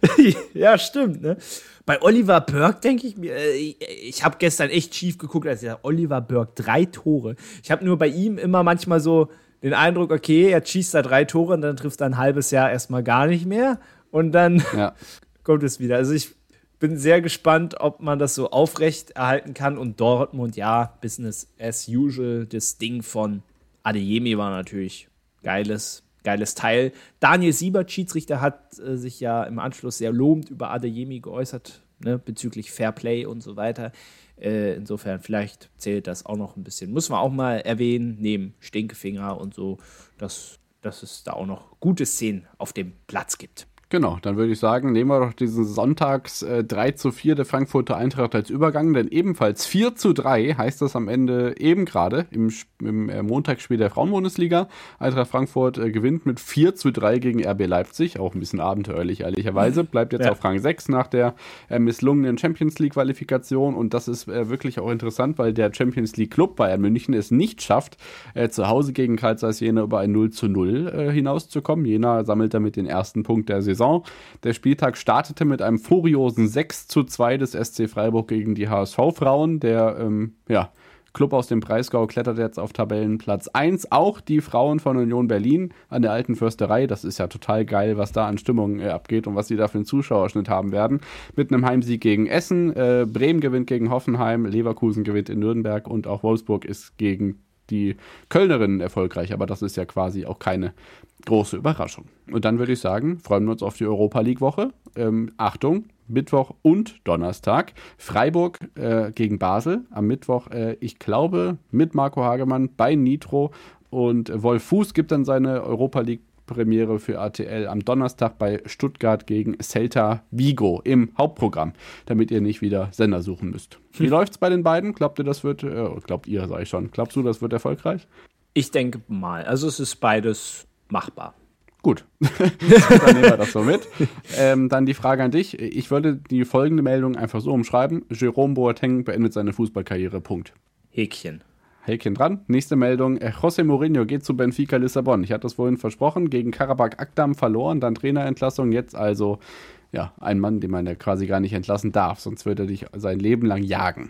ja, stimmt. Ne? Bei Oliver Burke denke ich mir, äh, ich, ich habe gestern echt schief geguckt, als ich dachte, Oliver Burke, drei Tore. Ich habe nur bei ihm immer manchmal so den Eindruck, okay, er schießt da drei Tore und dann trifft er ein halbes Jahr erstmal gar nicht mehr und dann ja. kommt es wieder. Also ich bin sehr gespannt, ob man das so aufrecht erhalten kann und Dortmund, ja, Business as usual. Das Ding von Adeyemi war natürlich geiles Geiles Teil. Daniel Siebert, Schiedsrichter, hat äh, sich ja im Anschluss sehr lobend über Adeyemi geäußert, ne, bezüglich Fairplay und so weiter. Äh, insofern, vielleicht zählt das auch noch ein bisschen. Muss man auch mal erwähnen, neben Stinkefinger und so, dass, dass es da auch noch gute Szenen auf dem Platz gibt. Genau, dann würde ich sagen, nehmen wir doch diesen Sonntags äh, drei zu vier der Frankfurter Eintracht als Übergang, denn ebenfalls vier zu drei heißt das am Ende eben gerade im, im äh, Montagsspiel der Frauenbundesliga. Eintracht Frankfurt äh, gewinnt mit vier zu drei gegen R B Leipzig, auch ein bisschen abenteuerlich, ehrlicherweise. Bleibt jetzt ja. auf Rang sechs nach der äh, misslungenen Champions-League-Qualifikation und das ist äh, wirklich auch interessant, weil der Champions-League-Club Bayern München es nicht schafft, äh, zu Hause gegen Carl Zeiss Jena über ein null zu null äh, hinauszukommen. Jena sammelt damit den ersten Punkt der Saison. Der Spieltag startete mit einem furiosen sechs zu zwei des S C Freiburg gegen die H S V-Frauen. Der ähm, ja, Club aus dem Breisgau klettert jetzt auf Tabellenplatz eins. Auch die Frauen von Union Berlin an der Alten Försterei. Das ist ja total geil, was da an Stimmung äh, abgeht und was sie da für einen Zuschauerschnitt haben werden. Mit einem Heimsieg gegen Essen. Äh, Bremen gewinnt gegen Hoffenheim. Leverkusen gewinnt in Nürnberg und auch Wolfsburg ist gegen die Kölnerinnen erfolgreich. Aber das ist ja quasi auch keine große Überraschung. Und dann würde ich sagen, freuen wir uns auf die Europa-League-Woche. Ähm, Achtung, Mittwoch und Donnerstag. Freiburg äh, gegen Basel. Am Mittwoch, äh, ich glaube, mit Marco Hagemann bei Nitro. Und Wolf Fuß gibt dann seine Europa-League-Premiere für R T L am Donnerstag bei Stuttgart gegen Celta Vigo im Hauptprogramm, damit ihr nicht wieder Sender suchen müsst. Wie läuft's bei den beiden? Glaubt ihr, das wird, äh, glaubt ihr, sag ich schon, glaubst du, das wird erfolgreich? Ich denke mal. Also es ist beides machbar. Gut, dann nehmen wir das so mit. Ähm, dann die Frage an dich. Ich würde die folgende Meldung einfach so umschreiben. Jerome Boateng beendet seine Fußballkarriere, Punkt. Häkchen. Häkchen dran. Nächste Meldung. José Mourinho geht zu Benfica Lissabon. Ich hatte das vorhin versprochen. Gegen Karabakh Akdam verloren, dann Trainerentlassung. Jetzt also ja ein Mann, den man ja quasi gar nicht entlassen darf. Sonst würde er dich sein Leben lang jagen.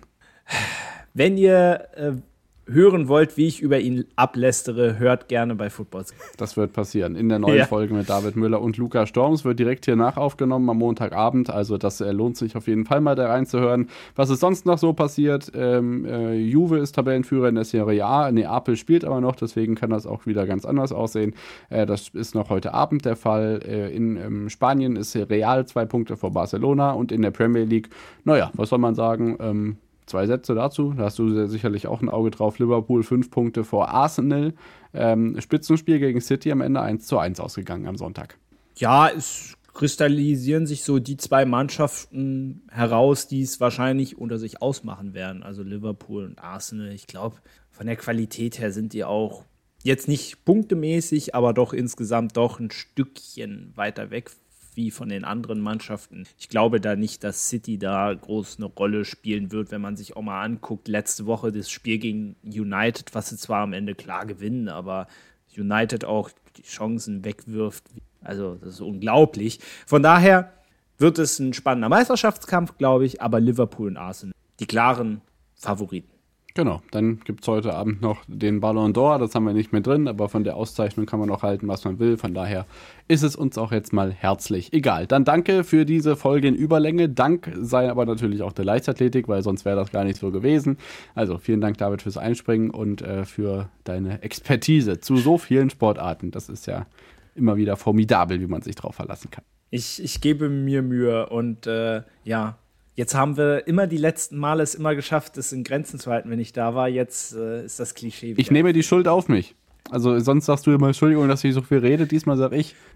Wenn ihr äh, hören wollt, wie ich über ihn ablästere, hört gerne bei Footballs. Das wird passieren. In der neuen ja. Folge mit David Müller und Luca Storms wird direkt hier nachaufgenommen am Montagabend. Also das äh, lohnt sich auf jeden Fall mal da reinzuhören. Was ist sonst noch so passiert? Ähm, äh, Juve ist Tabellenführer in der Serie A. Neapel spielt aber noch, deswegen kann das auch wieder ganz anders aussehen. Äh, das ist noch heute Abend der Fall. Äh, in ähm, Spanien ist Real zwei Punkte vor Barcelona und in der Premier League, naja, was soll man sagen, ähm, Zwei Sätze dazu, da hast du sicherlich auch ein Auge drauf. Liverpool fünf Punkte vor Arsenal. Ähm, Spitzenspiel gegen City am Ende eins zu eins ausgegangen am Sonntag. Ja, es kristallisieren sich so die zwei Mannschaften heraus, die es wahrscheinlich unter sich ausmachen werden. Also Liverpool und Arsenal. Ich glaube, von der Qualität her sind die auch jetzt nicht punktemäßig, aber doch insgesamt doch ein Stückchen weiter weg wie von den anderen Mannschaften. Ich glaube da nicht, dass City da groß eine Rolle spielen wird, wenn man sich auch mal anguckt. Letzte Woche das Spiel gegen United, was sie zwar am Ende klar gewinnen, aber United auch die Chancen wegwirft. Also das ist unglaublich. Von daher wird es ein spannender Meisterschaftskampf, glaube ich, aber Liverpool und Arsenal, die klaren Favoriten. Genau, dann gibt es heute Abend noch den Ballon d'Or, das haben wir nicht mehr drin, aber von der Auszeichnung kann man auch halten, was man will. Von daher ist es uns auch jetzt mal herzlich egal. Dann danke für diese Folge in Überlänge. Dank sei aber natürlich auch der Leichtathletik, weil sonst wäre das gar nicht so gewesen. Also vielen Dank, David, fürs Einspringen und äh, für deine Expertise zu so vielen Sportarten. Das ist ja immer wieder formidabel, wie man sich drauf verlassen kann. Ich, ich gebe mir Mühe und äh, ja, jetzt haben wir immer die letzten Male es immer geschafft, es in Grenzen zu halten, wenn ich da war. Jetzt äh, ist das Klischee wieder. Ich nehme die Schuld auf mich. Also sonst sagst du immer, Entschuldigung, dass ich so viel rede. Diesmal sage ich,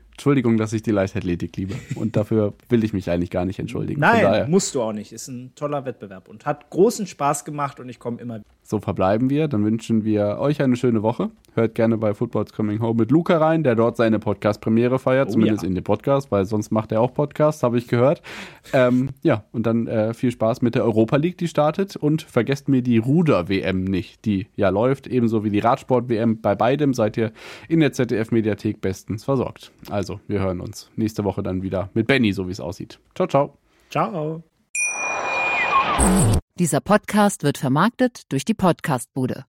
Entschuldigung, dass ich die Leichtathletik liebe. Und dafür will ich mich eigentlich gar nicht entschuldigen. Nein, musst du auch nicht. Ist ein toller Wettbewerb und hat großen Spaß gemacht und ich komme immer. So verbleiben wir. Dann wünschen wir euch eine schöne Woche. Hört gerne bei Football's Coming Home mit Luca rein, der dort seine Podcast-Premiere feiert. Oh, zumindest ja. in dem Podcast, weil sonst macht er auch Podcasts, habe ich gehört. Ähm, ja, und dann äh, viel Spaß mit der Europa League, die startet. Und vergesst mir die Ruder-W M nicht, die ja läuft. Ebenso wie die Radsport-W M. Bei beidem seid ihr in der Z D F-Mediathek bestens versorgt. Also, wir hören uns nächste Woche dann wieder mit Benny, so wie es aussieht. Ciao, ciao. Ciao. Dieser Podcast wird vermarktet durch die Podcastbude.